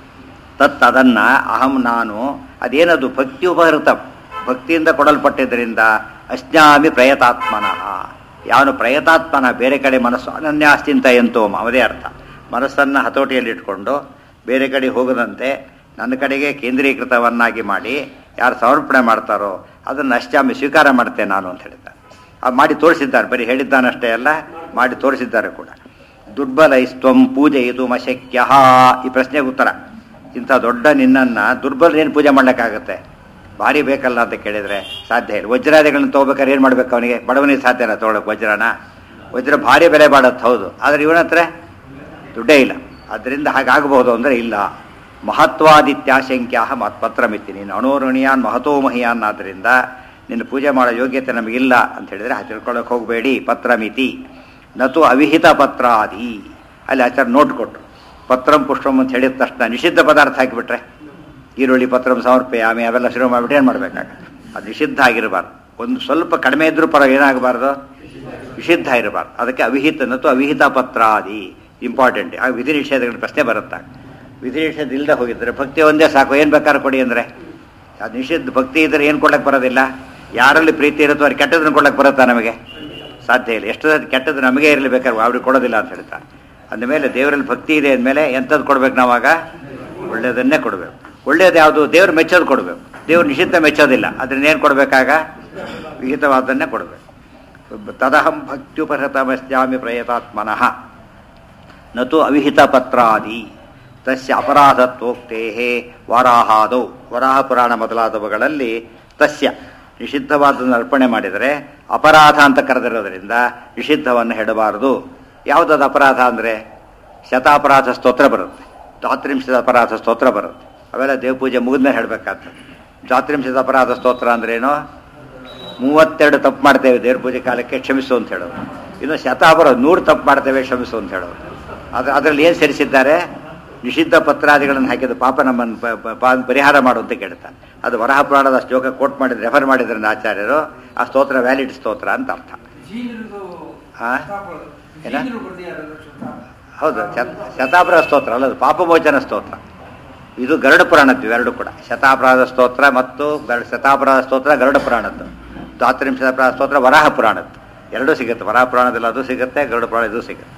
ತದನ್ನ ಅಹಂ ನಾನು ಅದೇನದು ಭಕ್ತಿ ಉಪಹೃತ ಭಕ್ತಿಯಿಂದ ಕೊಡಲ್ಪಟ್ಟಿದ್ದರಿಂದ ಅಜ್ಞಾಮಿ ಪ್ರಯತಾತ್ಮನಃ ಯಾವನು ಪ್ರಯತಾತ್ಮನ ಬೇರೆ ಕಡೆ ಮನಸ್ಸು ಅನನ್ಯಾಸ್ತಿಂತ ಎಂತೋಮ ಅವದೇ ಅರ್ಥ ಮನಸ್ಸನ್ನು ಹತೋಟಿಯಲ್ಲಿಟ್ಕೊಂಡು ಬೇರೆ ಕಡೆ ಹೋಗದಂತೆ ನನ್ನ ಕಡೆಗೆ ಕೇಂದ್ರೀಕೃತವನ್ನಾಗಿ ಮಾಡಿ ಯಾರು ಸಮರ್ಪಣೆ ಮಾಡ್ತಾರೋ ಅದನ್ನು ಅಷ್ಟಾಮಿ ಸ್ವೀಕಾರ ಮಾಡ್ತೇನೆ ನಾನು ಅಂತ ಹೇಳಿದ್ದಾರೆ. ಅದು ಮಾಡಿ ತೋರಿಸಿದ್ದಾರೆ, ಬರೀ ಹೇಳಿದ್ದಾನಷ್ಟೇ ಅಲ್ಲ ಮಾಡಿ ತೋರಿಸಿದ್ದಾರೆ ಕೂಡ. ದುರ್ಬಲೈಸ್ತ್ವಂ ಪೂಜೆಯಿದು ಅಶಕ್ಯ ಈ ಪ್ರಶ್ನೆಗೆ ಉತ್ತರ. ಇಂಥ ದೊಡ್ಡ ನಿನ್ನನ್ನು ದುರ್ಬಲನೇನು ಪೂಜೆ ಮಾಡ್ಲಿಕ್ಕಾಗತ್ತೆ? ಭಾರಿ ಬೇಕಲ್ಲ ಅಂತ ಕೇಳಿದರೆ ಸಾಧ್ಯ ಇಲ್ಲ. ವಜ್ರಾದಿಗಳನ್ನ ತೊಗೋಬೇಕಾದ್ರೆ ಏನು ಮಾಡ್ಬೇಕು ಅವನಿಗೆ? ಬಡವನಿಗೆ ಸಾಧ್ಯ ಇಲ್ಲ ತೊಗೊಳಕ್ಕೆ ವಜ್ರ ಭಾರಿ ಬೆಲೆ ಬಾಡತ್ತೆ ಹೌದು, ಆದರೆ ಇವನ ಹತ್ರ ದುಡ್ಡೇ ಇಲ್ಲ. ಅದರಿಂದ ಹಾಗಾಗಬಹುದು ಅಂದರೆ ಇಲ್ಲ. ಮಹತ್ವಾದಿತ್ಯಾಶಂಕ್ಯ ಪತ್ರಮಿತಿ ನೀನು ಅಣೋರಣೀಯಾನ್ ಮಹತೋ ಮಹಿಯಾನ್, ಆದ್ದರಿಂದ ನಿನ್ನ ಪೂಜೆ ಮಾಡೋ ಯೋಗ್ಯತೆ ನಮಗಿಲ್ಲ ಅಂತ ಹೇಳಿದರೆ ತಿಳ್ಕೊಳ್ಳೋಕೆ ಹೋಗಬೇಡಿ. ಪತ್ರಮಿತಿ ನತು ಅವಿಹಿತ ಪತ್ರಾದಿ ಅಲ್ಲಿ ಆಚಾರ ನೋಟ್ ಕೊಟ್ಟರು. ಪತ್ರಂ ಪುಷ್ಪಂ ಅಂತ ಹೇಳಿದ ತಕ್ಷಣ ನಿಷಿದ್ಧ ಪದಾರ್ಥ ಹಾಕಿಬಿಟ್ರೆ ಈರುಳ್ಳಿ ಪತ್ರಂ ಸಮರ್ಪಯಾಮಿ ಅವೆಲ್ಲ ಶುರು ಮಾಡಿಬಿಟ್ಟು ಏನು ಮಾಡಬೇಕಾಗತ್ತೆ? ಅದು ನಿಷಿದ್ಧ ಆಗಿರಬಾರ್ದು. ಒಂದು ಸ್ವಲ್ಪ ಕಡಿಮೆ ಇದ್ರೂ ಪರ ಏನಾಗಬಾರ್ದು? ನಿಷಿದ್ಧ ಇರಬಾರ್ದು. ಅದಕ್ಕೆ ಅವಿಹಿತ ನತು ಅವಿಹಿತ ಪತ್ರಾದಿ ಇಂಪಾರ್ಟೆಂಟ್. ಆಗ ವಿಧಿ ನಿಷೇಧಗಳ ಪ್ರಶ್ನೆ ಬರುತ್ತಾಗ ವಿಧಿ ನಿಷೇಧ ಇಲ್ಲದೆ ಹೋಗಿದ್ರೆ ಭಕ್ತಿ ಒಂದೇ ಸಾಕು, ಏನು ಬೇಕಾದ್ರೂ ಕೊಡಿ ಅಂದರೆ ಅದು ನಿಷಿದ್ಧ. ಭಕ್ತಿ ಇದ್ದರೆ ಏನು ಕೊಡಕ್ಕೆ ಬರೋದಿಲ್ಲ. ಯಾರಲ್ಲಿ ಪ್ರೀತಿ ಇರುತ್ತೋ ಅವ್ರಿಗೆ ಕೆಟ್ಟದನ್ನು ಕೊಡಕ್ಕೆ ಬರುತ್ತಾ? ನಮಗೆ ಸಾಧ್ಯ ಇಲ್ಲ. ಎಷ್ಟು ಕೆಟ್ಟದ್ದು ನಮಗೆ ಇರಲಿ ಬೇಕಾದ್ರೆ ಅವ್ರಿಗೆ ಕೊಡೋದಿಲ್ಲ ಅಂತ ಹೇಳ್ತಾರೆ. ಅಂದಮೇಲೆ ದೇವರಲ್ಲಿ ಭಕ್ತಿ ಇದೆ ಅಂದಮೇಲೆ ಎಂಥದ್ದು ಕೊಡ್ಬೇಕು? ನಾವಾಗ ಒಳ್ಳೆಯದನ್ನೇ ಕೊಡಬೇಕು. ಒಳ್ಳೆಯದು ಯಾವುದು? ದೇವ್ರು ಮೆಚ್ಚೋದು ಕೊಡಬೇಕು. ದೇವ್ರು ನಿಷಿದ್ಧ ಮೆಚ್ಚೋದಿಲ್ಲ. ಅದನ್ನ ಏನು ಕೊಡಬೇಕಾಗ? ವಿಹಿತವಾದನ್ನೇ ಕೊಡಬೇಕು. ತದಹಂ ಭಕ್ತ್ಯುಪಹೃತಮಸ್ಯಾಮಿ ಪ್ರಯತಾತ್ಮನಃ ನತು ಅವಿಹಿತ ಪತ್ರಾದಿ ತಸ್ಯ ಅಪರಾಧತ್ವೋಕ್ತೇ ವರಾಹಾದೌ ವರಾಹ ಪುರಾಣ ಮೊದಲಾದವುಗಳಲ್ಲಿ ತಸ್ಯ ನಿಷಿದ್ಧವಾದನ್ನು ಅರ್ಪಣೆ ಮಾಡಿದರೆ ಅಪರಾಧ ಅಂತ ಕರೆದಿರೋದ್ರಿಂದ ನಿಷಿದ್ಧವನ್ನು ಹೇಳಬಾರದು. ಯಾವುದಾದ ಅಪರಾಧ ಅಂದರೆ ಶತಾಪರಾಧ ಸ್ತೋತ್ರ ಬರುತ್ತೆ, ದ್ವಾತ್ರಿಂಶದ ಅಪರಾಧ ಸ್ತೋತ್ರ ಬರುತ್ತೆ. ಅವೆಲ್ಲ ದೇವಪೂಜೆ ಮುಗಿದ್ಮೇಲೆ ಹೇಳಬೇಕಾಗ್ತದೆ. ದ್ವಾತ್ರಿಂಶದ ಅಪರಾಧ ಸ್ತೋತ್ರ ಅಂದ್ರೇನು? 32 ತಪ್ಪು ಮಾಡ್ತೇವೆ ದೇವ್ರ ಪೂಜೆ ಕಾಲಕ್ಕೆ ಕ್ಷಮಿಸು ಅಂತ ಹೇಳೋದು. ಇನ್ನು ಶತಾಪರಾಧ 100 ತಪ್ಪು ಮಾಡ್ತೇವೆ ಕ್ಷಮಿಸು ಅಂತ ಹೇಳೋದು. ಅದರಲ್ಲಿ ಏನು ಸೇರಿಸಿದ್ದಾರೆ? ನಿಷಿದ್ಧ ಪತ್ರಾದಿಗಳನ್ನು ಹಾಕಿದ ಪಾಪ ನಮ್ಮನ್ನು ಪರಿಹಾರ ಮಾಡುವಂತೆ ಕೇಳ್ತಾನೆ. ಅದು ವರಾಹ ಪುರಾಣದ ಶ್ಲೋಕ ಕೋಟ್ ಮಾಡಿದ್ರೆ ರೆಫರ್ ಮಾಡಿದ್ರಿಂದ ಆಚಾರ್ಯರು ಆ ಸ್ತೋತ್ರ ವ್ಯಾಲಿಡ್ ಸ್ತೋತ್ರ ಅಂತ ಅರ್ಥ. ಏನ? ಹೌದು, ಶತಾಪರಾಧ ಸ್ತೋತ್ರ ಅಲ್ಲ, ಅದು ಪಾಪಮೋಚನ ಸ್ತೋತ್ರ. ಇದು ಗರುಡ ಪುರಾಣದ್ದು ಎರಡು ಕೂಡ. ಶತಾಪರಾಧ ಸ್ತೋತ್ರ ಮತ್ತು ಶತಾಪರಾಧ ಸ್ತೋತ್ರ ಗರುಡ ಪುರಾಣದ್ದು, ದ್ವಾತ್ರಿಂಶ ಅಪರಾಧ ಸ್ತೋತ್ರ ವರಾಹ ಪುರಾಣದ್ದು. ಎರಡೂ ಸಿಗುತ್ತೆ. ವರಾಹ ಪುರಾಣದಲ್ಲಿ ಅದು ಸಿಗುತ್ತೆ, ಗರುಡ ಪುರಾಣ ಇದು ಸಿಗುತ್ತೆ.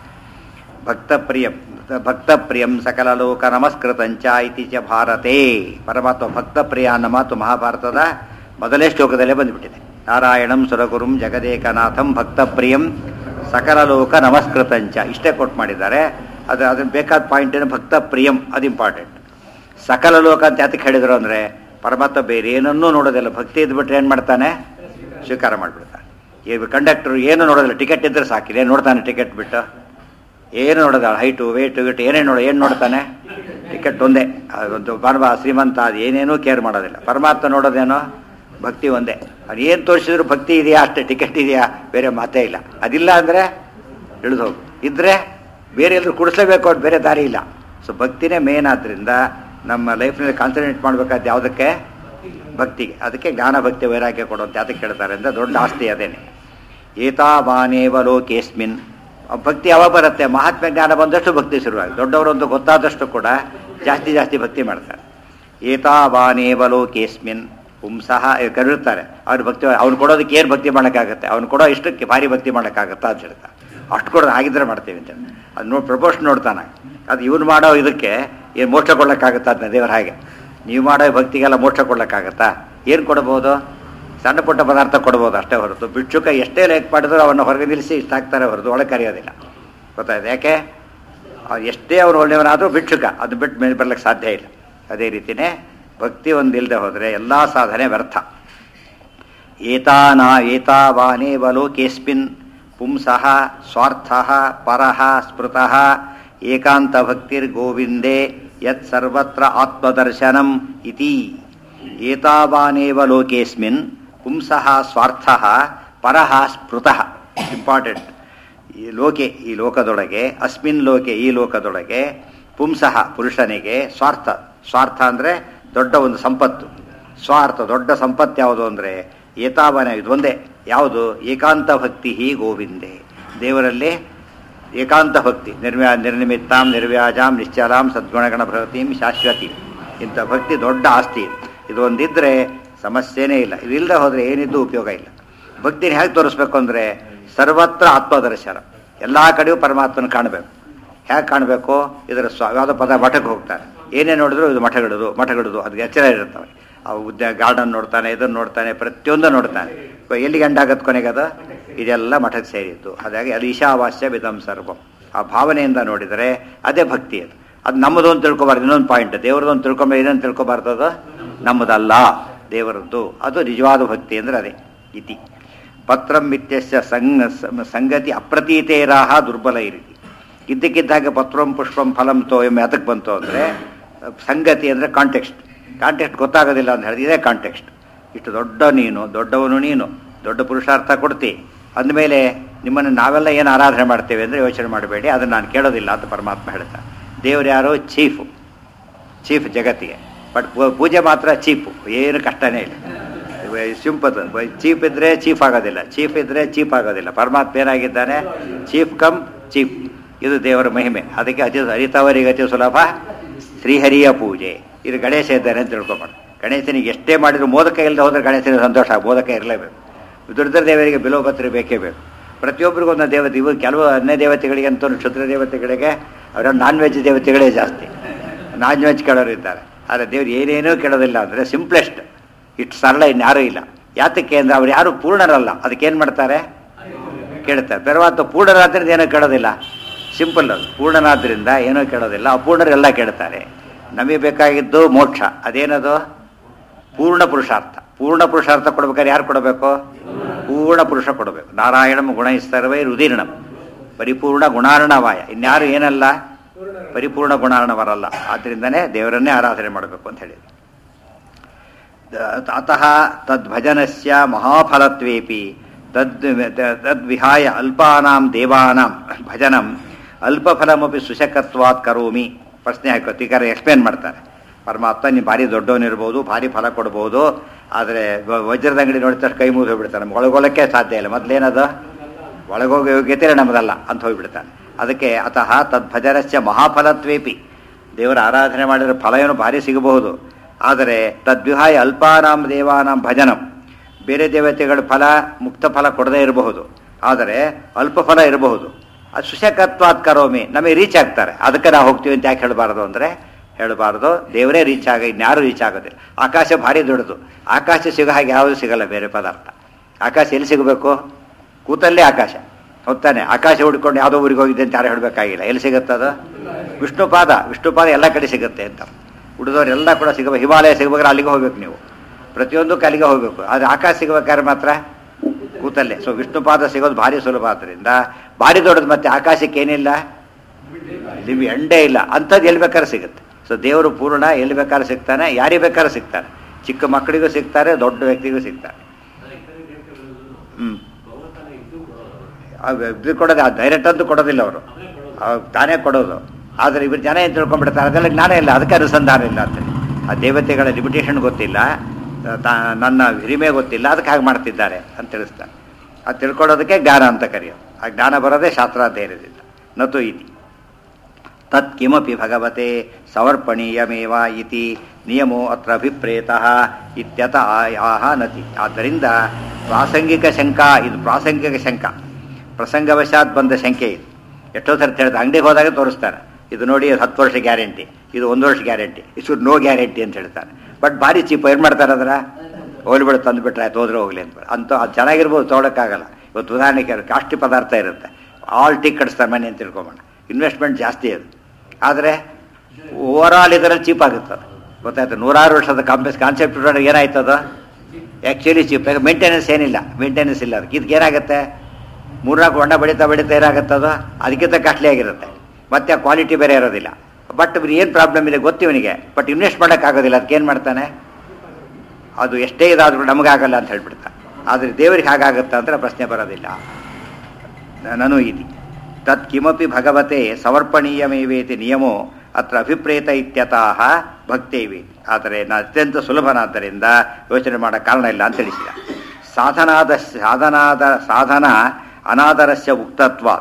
ಭಕ್ತಪ್ರಿಯಂ ಸಕಲ ಲೋಕ ನಮಸ್ಕೃತಂಚ ಇತಿ ಚ ಭಾರತೇ. ಪರಮಾತ್ಮ ಭಕ್ತಪ್ರಿಯ ಅನ್ನೋ ಮಾತು ಮಹಾಭಾರತದ ಮೊದಲೇ ಶ್ಲೋಕದಲ್ಲೇ ಬಂದುಬಿಟ್ಟಿದೆ. ನಾರಾಯಣಂ ಸುರಗುರುಂ ಜಗದೇಕನಾಥಂ ಭಕ್ತಪ್ರಿಯಂ ಸಕಲ ಲೋಕ ನಮಸ್ಕೃತಂಚ ಇಷ್ಟೇ ಕೊಟ್ಟು ಮಾಡಿದ್ದಾರೆ. ಅದನ್ನ ಬೇಕಾದ ಪಾಯಿಂಟ್ ಏನು? ಭಕ್ತಪ್ರಿಯಂ, ಅದು ಇಂಪಾರ್ಟೆಂಟ್. ಸಕಲ ಲೋಕ ಅಂತ ಯಾತಕ್ಕೆ ಹೇಳಿದ್ರು ಅಂದರೆ ಪರಮಾತ್ಮ ಬೇರೆ ಏನನ್ನೂ ನೋಡೋದಿಲ್ಲ. ಭಕ್ತಿ ಇದ್ಬಿಟ್ರೆ ಏನು ಮಾಡ್ತಾನೆ? ಸ್ವೀಕಾರ ಮಾಡಿಬಿಡ್ತಾನೆ. ಈಗ ಕಂಡಕ್ಟರ್ ಏನು ನೋಡೋದಿಲ್ಲ, ಟಿಕೆಟ್ ಇದ್ದರೆ ಸಾಕಿಲ್ಲ, ಏನು ನೋಡ್ತಾನೆ? ಟಿಕೆಟ್ ಬಿಟ್ಟು ಏನು ನೋಡೋದ? ಹೈಟು ವೇಟು ಗಿಟ್ಟು ಏನು ನೋಡ್ತಾನೆ? ಟಿಕೆಟ್ ಒಂದೇ. ಒಂದು ಬರಬ ಶ್ರೀಮಂತ ಅದು ಏನೇನೂ ಕೇರ್ ಮಾಡೋದಿಲ್ಲ. ಪರಮಾತ್ಮ ನೋಡೋದೇನೋ ಭಕ್ತಿ ಒಂದೇ. ಅದು ಏನು ತೋರಿಸಿದ್ರು ಭಕ್ತಿ ಇದೆಯಾ ಅಷ್ಟೇ, ಟಿಕೆಟ್ ಇದೆಯಾ, ಬೇರೆ ಮಾತೇ ಇಲ್ಲ. ಅದಿಲ್ಲ ಅಂದರೆ ಇಳಿದು ಹೋಗು, ಇದ್ದರೆ ಬೇರೆ ಎಲ್ಲರೂ ಕುಡಿಸ್ಲೇಬೇಕು, ಅವ್ರು ಬೇರೆ ದಾರಿ ಇಲ್ಲ. ಸೊ ಭಕ್ತಿನೇ ಮೇನ್. ಆದ್ದರಿಂದ ನಮ್ಮ ಲೈಫ್ನಲ್ಲಿ ಕಾನ್ಸಂಟ್ರೇಟ್ ಮಾಡಬೇಕಾದ ಯಾವುದಕ್ಕೆ? ಭಕ್ತಿಗೆ. ಅದಕ್ಕೆ ಜ್ಞಾನ ಭಕ್ತಿ ವೈರಾಗ್ಯ ಕೊಡುವಂತೆ ಅದಕ್ಕೆ ಹೇಳ್ತಾರೆ ಅಂದರೆ ದೊಡ್ಡ ಆಸ್ತಿ ಅದೇನೆ. ಏತಾವಾನೇವ ಲೋಕೇಸ್ಮಿನ್ ಭಕ್ತಿ ಯಾವಾಗ ಬರುತ್ತೆ? ಮಹಾತ್ಮ ಜ್ಞಾನ ಬಂದಷ್ಟು ಭಕ್ತಿ ಶುರುವಾಗಿ, ದೊಡ್ಡವರೊಂದು ಗೊತ್ತಾದಷ್ಟು ಕೂಡ ಜಾಸ್ತಿ ಭಕ್ತಿ ಮಾಡ್ತಾರೆ. ಏತಾವಾನೇವ ಲೋಕೇಸ್ಮಿನ್ ಪುಂಸಃ ಕರಿರ್ತಾರೆ. ಅವ್ರು ಭಕ್ತಿ ಅವ್ನು ಕೊಡೋದಕ್ಕೆ ಏನು ಭಕ್ತಿ ಮಾಡೋಕ್ಕಾಗತ್ತೆ? ಅವ್ನು ಕೊಡೋ ಇಷ್ಟಕ್ಕೆ ಭಾರಿ ಭಕ್ತಿ ಮಾಡೋಕ್ಕಾಗತ್ತಾ ಅಂತ ಹೇಳ್ತಾರೆ. ಅಷ್ಟು ಕೊಡೋದು ಆಗಿದ್ರೆ ಮಾಡ್ತೀವಿ ಅಂತ. ಅದು ಪ್ರಪೋರ್ಷನ್ ನೋಡ್ತಾನೆ. ಅದು ಇವನು ಮಾಡೋ ಇದಕ್ಕೆ ಏನು ಮೋಕ್ಷ ಕೊಡ್ಲಿಕ್ಕಾಗತ್ತಾ ಅಂತ ದೇವರ ಹಾಗೆ. ನೀವು ಮಾಡೋ ಭಕ್ತಿಗೆಲ್ಲ ಮೋಕ್ಷ ಕೊಡ್ಲಿಕ್ಕಾಗತ್ತಾ? ಏನು ಕೊಡ್ಬೋದು? ಸಣ್ಣ ಪುಟ್ಟ ಪದಾರ್ಥ ಕೊಡ್ಬೋದು ಅಷ್ಟೇ ಹೊರತು ಭಿಕ್ಷುಕ ಎಷ್ಟೇ ಲೇಟ್ ಮಾಡಿದ್ರು ಅವನ್ನ ಹೊರಗೆ ನಿಲ್ಲಿಸಿ ಇಷ್ಟ ಹಾಕ್ತಾರೆ ಹೊರತು ಒಳಗೆ ಕರೆಯೋದಿಲ್ಲ. ಗೊತ್ತಾಯ್ತು? ಯಾಕೆ? ಎಷ್ಟೇ ಅವನು ಒಳ್ಳೆಯವನಾದರೂ ಭಿಕ್ಷುಕ, ಅದು ಬಿಟ್ಟು ಮೇಲೆ ಬರ್ಲಿಕ್ಕೆ ಸಾಧ್ಯ ಇಲ್ಲ. ಅದೇ ರೀತಿಯೇ ಭಕ್ತಿ ಒಂದಿಲ್ಲದೆ ಹೋದರೆ ಎಲ್ಲ ಸಾಧನೆ ವ್ಯರ್ಥ. ಏತಾವಾನೇವ ಲೋಕೇಸ್ಮಿನ್ ಪುಂಸಃ ಸ್ವಾರ್ಥಃ ಪರಃ ಸ್ಮೃತಃ ಏಕಾಂತ ಭಕ್ತಿರ್ಗೋವಿಂದೇ ಯತ್ ಸರ್ವತ್ರ ಆತ್ಮದರ್ಶನಂ ಇತಿ. ಏತಾವಾನೇವ ಲೋಕೇಸ್ಮಿನ್ ಪುಂಸಃ ಸ್ವಾರ್ಥಃ ಪರಃ ಸ್ಮೃತಃ. ಇಂಪಾರ್ಟೆಂಟ್. ಈ ಲೋಕದೊಳಗೆ, ಅಸ್ಮಿನ್ ಲೋಕೆ ಈ ಲೋಕದೊಳಗೆ, ಪುಂಸಃ ಪುರುಷನಿಗೆ, ಸ್ವಾರ್ಥ ಅಂದರೆ ದೊಡ್ಡ ಒಂದು ಸಂಪತ್ತು. ಸ್ವಾರ್ಥ ದೊಡ್ಡ ಸಂಪತ್ತು ಯಾವುದು ಅಂದರೆ ಏತಾವಾನ ಇದು ಒಂದೇ. ಯಾವುದು? ಏಕಾಂತ ಭಕ್ತಿ ಗೋವಿಂದೆ. ದೇವರಲ್ಲಿ ಏಕಾಂತ ಭಕ್ತಿ ನಿರ್ನಿಮಿತ್ತಾಂ ನಿರ್ವ್ಯಾಜಾಂ ನಿಶ್ಚಲಾಂ ಸದ್ಗುಣಗಣ ಭಗವತೀಂ ಶಾಶ್ವತಿ. ಇಂಥ ಭಕ್ತಿ ದೊಡ್ಡ ಆಸ್ತಿ. ಇದು ಒಂದಿದ್ರೆ ಸಮಸ್ಯೆನೇ ಇಲ್ಲ. ಇದಿಲ್ಲದೆ ಹೋದರೆ ಏನಿದ್ದು ಉಪಯೋಗ ಇಲ್ಲ. ಭಕ್ತಿನ ಹೇಗೆ ತೋರಿಸ್ಬೇಕು ಅಂದರೆ ಸರ್ವತ್ರ ಆತ್ಮದರ್ಶನ, ಎಲ್ಲ ಕಡೆಯೂ ಪರಮಾತ್ಮನ ಕಾಣಬೇಕು. ಹೇಗೆ ಕಾಣಬೇಕು? ಇದರ ಯಾವುದೋ ಪದ ಮಠಕ್ಕೆ ಹೋಗ್ತಾರೆ, ಏನೇ ನೋಡಿದ್ರು ಇದು ಮಠಗಿಡೋದು ಅದಕ್ಕೆ ಎಚ್ಚರ ಇರ್ತವೆ. ಗಾರ್ಡನ್ ನೋಡ್ತಾನೆ, ಇದನ್ನು ನೋಡ್ತಾನೆ, ಪ್ರತಿಯೊಂದು ನೋಡ್ತಾನೆ. ಎಲ್ಲಿಗೆ ಎಂಡಾಗತ್ತೆ ಕೊನೆಗೆ ಅದು ಇದೆಲ್ಲ ಮಠಕ್ಕೆ ಸೇರಿತ್ತು. ಹಾಗಾಗಿ ಅದು ಈಶಾವಾಸ್ಯ ವಿಧಂ ಸರ್ವಂ. ಆ ಭಾವನೆಯಿಂದ ನೋಡಿದರೆ ಅದೇ ಭಕ್ತಿ. ಅದು ನಮ್ಮದು ಅಂತ ತಿಳ್ಕೊಬಾರ್ದು. ಇನ್ನೊಂದು ಪಾಯಿಂಟ್, ದೇವರದ್ದು ಅಂತ ತಿಳ್ಕೊಂಬ ಏನೇನು ತಿಳ್ಕೊಬಾರ್ದು, ಅದು ನಮ್ಮದಲ್ಲ, ದೇವರದ್ದು. ಅದು ನಿಜವಾದ ಭಕ್ತಿ ಅಂದರೆ ಅದೇ ಇತಿ. ಪತ್ರಂ ಇತ್ಯಸ್ಯ ಸಂಗತಿ ಅಪ್ರತೀತೇರಾಹ ದುರ್ಬಲ ಇರಿ. ಇದ್ದಕ್ಕಿದ್ದಾಗೆ ಪತ್ರಂ ಪುಷ್ಪಂ ಫಲಂ ತೋ ಎಂಬ ಅದಕ್ಕೆ ಬಂತು ಅಂದರೆ ಸಂಗತಿ ಅಂದರೆ ಕಾಂಟೆಕ್ಸ್ಟ್ ಗೊತ್ತಾಗೋದಿಲ್ಲ ಅಂತ ಹೇಳಿದ್ರೆ ಇದೇ ಕಾಂಟೆಕ್ಸ್ಟ್. ಇಷ್ಟು ದೊಡ್ಡವನು ನೀನು ದೊಡ್ಡ ಪುರುಷಾರ್ಥ ಕೊಡ್ತಿ ಅಂದಮೇಲೆ ನಿಮ್ಮನ್ನು ನಾವೆಲ್ಲ ಏನು ಆರಾಧನೆ ಮಾಡ್ತೇವೆ ಅಂದರೆ ಯೋಚನೆ ಮಾಡಬೇಡಿ, ಅದನ್ನು ನಾನು ಕೇಳೋದಿಲ್ಲ ಅಂತ ಪರಮಾತ್ಮ ಹೇಳ್ತಾನೆ. ದೇವರು ಯಾರೋ ಚೀಫ್ ಜಗತ್ತಿಗೆ, ಬಟ್ ಪೂಜೆ ಮಾತ್ರ ಚೀಪು, ಏನು ಕಷ್ಟನೇ ಇಲ್ಲ. ಸಿಂಪಲ್. ಚೀಫ್ ಇದ್ದರೆ ಚೀಫ್ ಆಗೋದಿಲ್ಲ. ಪರಮಾತ್ಮ ಏನಾಗಿದ್ದಾನೆ? Chief come chief. ಇದು ದೇವರ ಮಹಿಮೆ. ಅದಕ್ಕೆ ಅರಿತವರಿಗೆ ಅತಿ ಸುಲಭ ಶ್ರೀಹರಿಯ ಪೂಜೆ. ಇದು ಗಣೇಶ ಇದ್ದಾನೆ ಅಂತ ತಿಳ್ಕೊಬಾರ್ದು. ಗಣೇಶನಿಗೆ ಎಷ್ಟೇ ಮಾಡಿದ್ರು ಮೋದಕ ಇಲ್ಲದೆ ಹೋದರೆ ಗಣೇಶನಿಗೆ ಸಂತೋಷ. ಮೋದಕ ಇರಲೇಬೇಕು. ದುರ್ದ ದೇವರಿಗೆ ಬಿಲೋಪತ್ರಿ ಬೇಕೇ ಬೇಕು. ಪ್ರತಿಯೊಬ್ಬರಿಗೂ ಒಂದು ದೇವತೆ. ಇವು ಕೆಲವು ಅನ್ಯ ದೇವತೆಗಳಿಗೆ ಅಂತೂ ಕ್ಷುದ್ರ ದೇವತೆಗಳಿಗೆ ಅವರ ನಾನ್ ವೆಜ್ ದೇವತೆಗಳೇ ಜಾಸ್ತಿ. ನಾನ್ ವೆಜ್ ಕೇಳೋರು ಇದ್ದಾರೆ. ಆದರೆ ದೇವ್ರು ಏನೇನೂ ಕೇಳೋದಿಲ್ಲ ಅಂದರೆ ಸಿಂಪ್ಲೆಸ್ಟ್, ಇಷ್ಟು ಸರಳ ಇನ್ಯಾರೂ ಇಲ್ಲ. ಯಾತಕ್ಕೆ ಅಂದರೆ ಅವ್ರು ಯಾರು ಪೂರ್ಣರಲ್ಲ. ಅದಕ್ಕೇನು ಮಾಡ್ತಾರೆ? ಕೇಳ್ತಾರೆ. ಪರಮಾತ್ಮ ಪೂರ್ಣರಾದ್ರಿಂದ ಏನೂ ಕೇಳೋದಿಲ್ಲ. ಸಿಂಪಲ್. ಅದು ಪೂರ್ಣನಾದ್ರಿಂದ ಏನೂ ಕೇಳೋದಿಲ್ಲ. ಅಪೂರ್ಣರೆಲ್ಲ ಕೇಳ್ತಾರೆ. ನಮಗೆ ಬೇಕಾಗಿದ್ದು ಮೋಕ್ಷ. ಅದೇನದು? ಪೂರ್ಣ ಪುರುಷಾರ್ಥ ಕೊಡ್ಬೇಕಾದ್ರೆ ಯಾರು ಕೊಡಬೇಕು? ಪೂರ್ಣ ಪುರುಷ ಕೊಡಬೇಕು. ನಾರಾಯಣಂ ಗುಣೈಸ್ತರ್ವೈ ರುದೀರ್ಣಂ ಪರಿಪೂರ್ಣ ಗುಣಾರ್ಣವಾಯ. ಇನ್ಯಾರು ಏನಲ್ಲ, ಪರಿಪೂರ್ಣ ಗುಣಾರ್ಣವರಲ್ಲ. ಆದ್ದರಿಂದನೇ ದೇವರನ್ನೇ ಆರಾಧನೆ ಮಾಡಬೇಕು ಅಂತ ಹೇಳಿದ್ರು. ಅತಃ ತದ್ಭಜನಸ್ಯ ಮಹಾಫಲತ್ವೇಪಿ ತದ್ವಿಹಾಯ ಅಲ್ಪಾನಾಂ ದೇವಾನಾಂ ಭಜನಂ ಅಲ್ಪಫಲಮಪಿ ಸುಶಕತ್ವಾತ್ ಕರೋಮಿ. ಪ್ರಶ್ನೆ ಹಾಕೋತಿಕಾರ ಎಕ್ಸ್ಪ್ಲೇನ್ ಮಾಡ್ತಾರೆ. ಪರಮಾತ್ಮ ನೀವು ಭಾರಿ ದೊಡ್ಡವನಿರ್ಬೋದು, ಭಾರಿ ಫಲ ಕೊಡ್ಬೋದು, ಆದರೆ ವಜ್ರದ ಅಂಗಡಿ ನೋಡಿದ ತಕ್ಷಣ ಕೈ ಮುಗಿದು ಹೋಗ್ಬಿಡ್ತಾನೆ. ಒಳಗೋಲಕ್ಕೆ ಸಾಧ್ಯ ಇಲ್ಲ. ಮೊದಲೇನದು? ಒಳಗೋಗೋ ಯೋಗ್ಯತೆ ನಮ್ಮದಲ್ಲ ಅಂತ ಹೋಗಿಬಿಡ್ತಾನೆ. ಅದಕ್ಕೆ ಅತಃ ತದ್ಭಜನಸ್ಯ ಮಹಾಫಲತ್ವೇಪಿ, ದೇವರ ಆರಾಧನೆ ಮಾಡಿದರೆ ಫಲ ಏನು ಭಾರಿ ಸಿಗಬಹುದು. ಆದರೆ ತದ್ವಿಹಾಯ ಅಲ್ಪಾನಾಂ ದೇವಾನಾಂ ಭಜನಂ, ಬೇರೆ ದೇವತೆಗಳ ಫಲ ಮುಕ್ತ ಫಲ ಕೊಡದೇ ಇರಬಹುದು, ಆದರೆ ಅಲ್ಪ ಫಲ ಇರಬಹುದು. ಅದು ಸುಶಕತ್ವಾತ್ ಕರೋಮಿ, ನಮಗೆ ರೀಚ್ ಆಗ್ತಾರೆ. ಅದಕ್ಕೆ ನಾವು ಹೋಗ್ತೀವಿ ಅಂತ ಯಾಕೆ ಹೇಳಬಾರ್ದು ಅಂದರೆ ಹೇಳಬಾರ್ದು. ದೇವರೇ ರೀಚ್ ಇನ್ಯಾರೂ ರೀಚ್ ಆಗೋದಿಲ್ಲ. ಆಕಾಶ ಭಾರಿ ದೊಡ್ಡದು. ಆಕಾಶ ಸಿಗೋ ಹಾಗೆ ಯಾವುದು ಸಿಗಲ್ಲ ಬೇರೆ ಪದಾರ್ಥ. ಆಕಾಶ ಎಲ್ಲಿ ಸಿಗಬೇಕು? ಕೂತಲ್ಲೇ ಆಕಾಶ. ಹೊತ್ತಾನೆ ಆಕಾಶ ಹುಡ್ಕೊಂಡು ಯಾವುದೋ ಊರಿಗೆ ಹೋಗಿದ್ದೆ ಅಂತ ಯಾರು ಹೇಳಬೇಕಾಗಿಲ್ಲ. ಎಲ್ಲಿ ಸಿಗುತ್ತದು? ವಿಷ್ಣುಪಾದ ಎಲ್ಲ ಕಡೆ ಸಿಗುತ್ತೆ ಅಂತ. ಉಳಿದವರೆಲ್ಲ ಕೂಡ ಸಿಗಬೇಕು. ಹಿಮಾಲಯ ಸಿಗಬೇಕಾದ್ರೆ ಅಲ್ಲಿಗೆ ಹೋಗ್ಬೇಕು ನೀವು. ಪ್ರತಿಯೊಂದಕ್ಕೂ ಅಲ್ಲಿಗೆ ಹೋಗಬೇಕು. ಆದರೆ ಆಕಾಶ ಸಿಗಬೇಕಾದ್ರೆ ಮಾತ್ರ ಕೂತಲ್ಲೇ. ಸೊ ವಿಷ್ಣುಪಾದ ಸಿಗೋದು ಭಾರಿ ಸುಲಭ. ಆದ್ದರಿಂದ ಭಾರಿ ದೊಡ್ಡದು. ಮತ್ತೆ ಆಕಾಶಕ್ಕೆ ಏನಿಲ್ಲ, ಇಲ್ಲಿ ಎಂಡೇ ಇಲ್ಲ. ಅಂಥದ್ದು ಎಲ್ಲಿ ಬೇಕಾದ್ರೆ ಸಿಗುತ್ತೆ. ಸೊ ದೇವರು ಪೂರ್ಣ, ಎಲ್ಲಿ ಬೇಕಾದ್ರೆ ಸಿಗ್ತಾನೆ, ಯಾರಿಗೆ ಬೇಕಾದ್ರೆ ಸಿಗ್ತಾನೆ. ಚಿಕ್ಕ ಮಕ್ಕಳಿಗೂ ಸಿಗ್ತಾರೆ, ದೊಡ್ಡ ವ್ಯಕ್ತಿಗೂ ಸಿಗ್ತಾರೆ. ಇದು ಕೊಡೋದು ಡೈರೆಕ್ಟ್ ಅಂತೂ ಕೊಡೋದಿಲ್ಲ ಅವರು, ತಾನೇ ಕೊಡೋದು. ಆದರೆ ಇವರು ಜನ ಏನು ತಿಳ್ಕೊಂಡ್ಬಿಡ್ತಾರೆ, ಅದೆಲ್ಲ ಜ್ಞಾನ ಇಲ್ಲ, ಅದಕ್ಕೆ ಅನುಸಂಧಾನ ಇಲ್ಲ ಅಂತೇಳಿ. ಆ ದೇವತೆಗಳ ಲಿಮಿಟೇಷನ್ ಗೊತ್ತಿಲ್ಲ, ನನ್ನ ಹಿರಿಮೆ ಗೊತ್ತಿಲ್ಲ, ಅದಕ್ಕೆ ಹಾಗೆ ಮಾಡ್ತಿದ್ದಾರೆ ಅಂತ ತಿಳಿಸ್ತಾರೆ. ಅದು ತಿಳ್ಕೊಳ್ಳೋದಕ್ಕೆ ಜ್ಞಾನ ಅಂತ ಕರೆಯೋದು. ಆ ಜ್ಞಾನ ಬರೋದೇ ಶಾಸ್ತ್ರಾಧ್ಯಯನದಿಂದ. ನತು ಇತಿ ತತ್ ಕಿಮಪಿ ಭಗವತೆ ಸಮರ್ಪಣೀಯಮೇವ ಇತಿ ನಿಯಮೋ ಅತ್ರ ಅಭಿಪ್ರೇತಃ ಇತ್ಯತ ಆಹ ನತಿ. ಆದ್ದರಿಂದ ಪ್ರಾಸಂಗಿಕ ಶಂಕಾ, ಇದು ಪ್ರಾಸಂಗಿಕ ಶಂಕ, ಪ್ರಸಂಗವಶಾತ್ ಬಂದ ಶಂಕೆ ಇದು. ಎಷ್ಟೋ ಸರ್ತಿ ಹೇಳಿದ ಅಂಗಡಿಗೆ ಹೋದಾಗ ತೋರಿಸ್ತಾರೆ, ಇದು ನೋಡಿ 10 ವರ್ಷ ಗ್ಯಾರಂಟಿ, ಇದು 1 ವರ್ಷ ಗ್ಯಾರಂಟಿ, ಇದು ನೋ ಗ್ಯಾರಂಟಿ ಅಂತ ಹೇಳ್ತಾರೆ. ಬಟ್ ಭಾರಿ ಚೀಪ್. ಏನು ಮಾಡ್ತಾರೆ ಅದರ ಹೋಗ್ಲಿಬಿಡು, ತಂದುಬಿಟ್ರೆ ಆಯ್ತು, ಹೋದ್ರೆ ಹೋಗ್ಲಿ ಅಂತ ಅದು ಚೆನ್ನಾಗಿರ್ಬೋದು, ತೊಗೊಳಕ್ಕಾಗಲ್ಲ. ಇವತ್ತು ಉದಾಹರಣೆಗೆ ಕಾಸ್ಟ್ಲಿ ಪದಾರ್ಥ ಇರುತ್ತೆ, ಆಲ್ ಟೀ ಕಟ್ಸ್ತಾರೆ ಮನೆ ಅಂತ ತಿಳ್ಕೊಂಬೋಣ. ಇನ್ವೆಸ್ಟ್ಮೆಂಟ್ ಜಾಸ್ತಿ ಅದು. ಆದರೆ ಓವರಾಲ್ ಇದರಲ್ಲಿ ಚೀಪ್ ಆಗುತ್ತದೆ. ಗೊತ್ತಾಯ್ತು? 100 ವರ್ಷದ ಕಾನ್ಸೆಪ್ಟ್ ಏನಾಯ್ತದ ಆ್ಯಕ್ಚುಲಿ ಚೀಪ್. ಮೇಂಟೆನೆನ್ಸ್ ಏನಿಲ್ಲ, ಮೇಂಟೆನೆನ್ಸ್ ಇಲ್ಲ ಅದಕ್ಕೆ. ಇದಕ್ಕೆ ಏನಾಗುತ್ತೆ, 3-4 ಹೊಂಡ ಬೆಳೀತಾ ಏನಾಗುತ್ತದ, ಅದಕ್ಕಿಂತ ಕಾಸ್ಟ್ಲಿ ಆಗಿರುತ್ತೆ. ಮತ್ತೆ ಆ ಕ್ವಾಲಿಟಿ ಬೇರೆ ಇರೋದಿಲ್ಲ. ಬಟ್ ಏನು ಪ್ರಾಬ್ಲಮ್ ಇದೆ ಗೊತ್ತಿವನಿಗೆ, ಬಟ್ ಇನ್ವೆಸ್ಟ್ ಮಾಡೋಕ್ಕಾಗೋದಿಲ್ಲ. ಅದಕ್ಕೆ ಏನು ಮಾಡ್ತಾನೆ, ಅದು ಎಷ್ಟೇ ಇದಾದರೂ ನಮಗಾಗಲ್ಲ ಅಂತ ಹೇಳ್ಬಿಡ್ತಾನೆ. ಆದರೆ ದೇವರಿಗೆ ಹಾಗಾಗುತ್ತಾ ಅಂದರೆ ಪ್ರಶ್ನೆ ಬರೋದಿಲ್ಲ. ನಾನು ಇತಿ ತತ್ ಕಿಮಪಿ ಭಗವತೆ ಸಮರ್ಪಣೀಯಮೇವೇತಿ ನಿಯಮೋ ಅತ್ರ ಅಭಿಪ್ರೇತ ಇತ್ಯತಃ ಭಕ್ತೇವಿ. ಆದರೆ ಅತ್ಯಂತ ಸುಲಭನಾದ್ದರಿಂದ ಯೋಚನೆ ಮಾಡೋ ಕಾರಣ ಇಲ್ಲ ಅಂತ ತಿಳಿಸಿದ. ಸಾಧನ ಅನಾದರಸ್ಯ ಉಕ್ತತ್ವ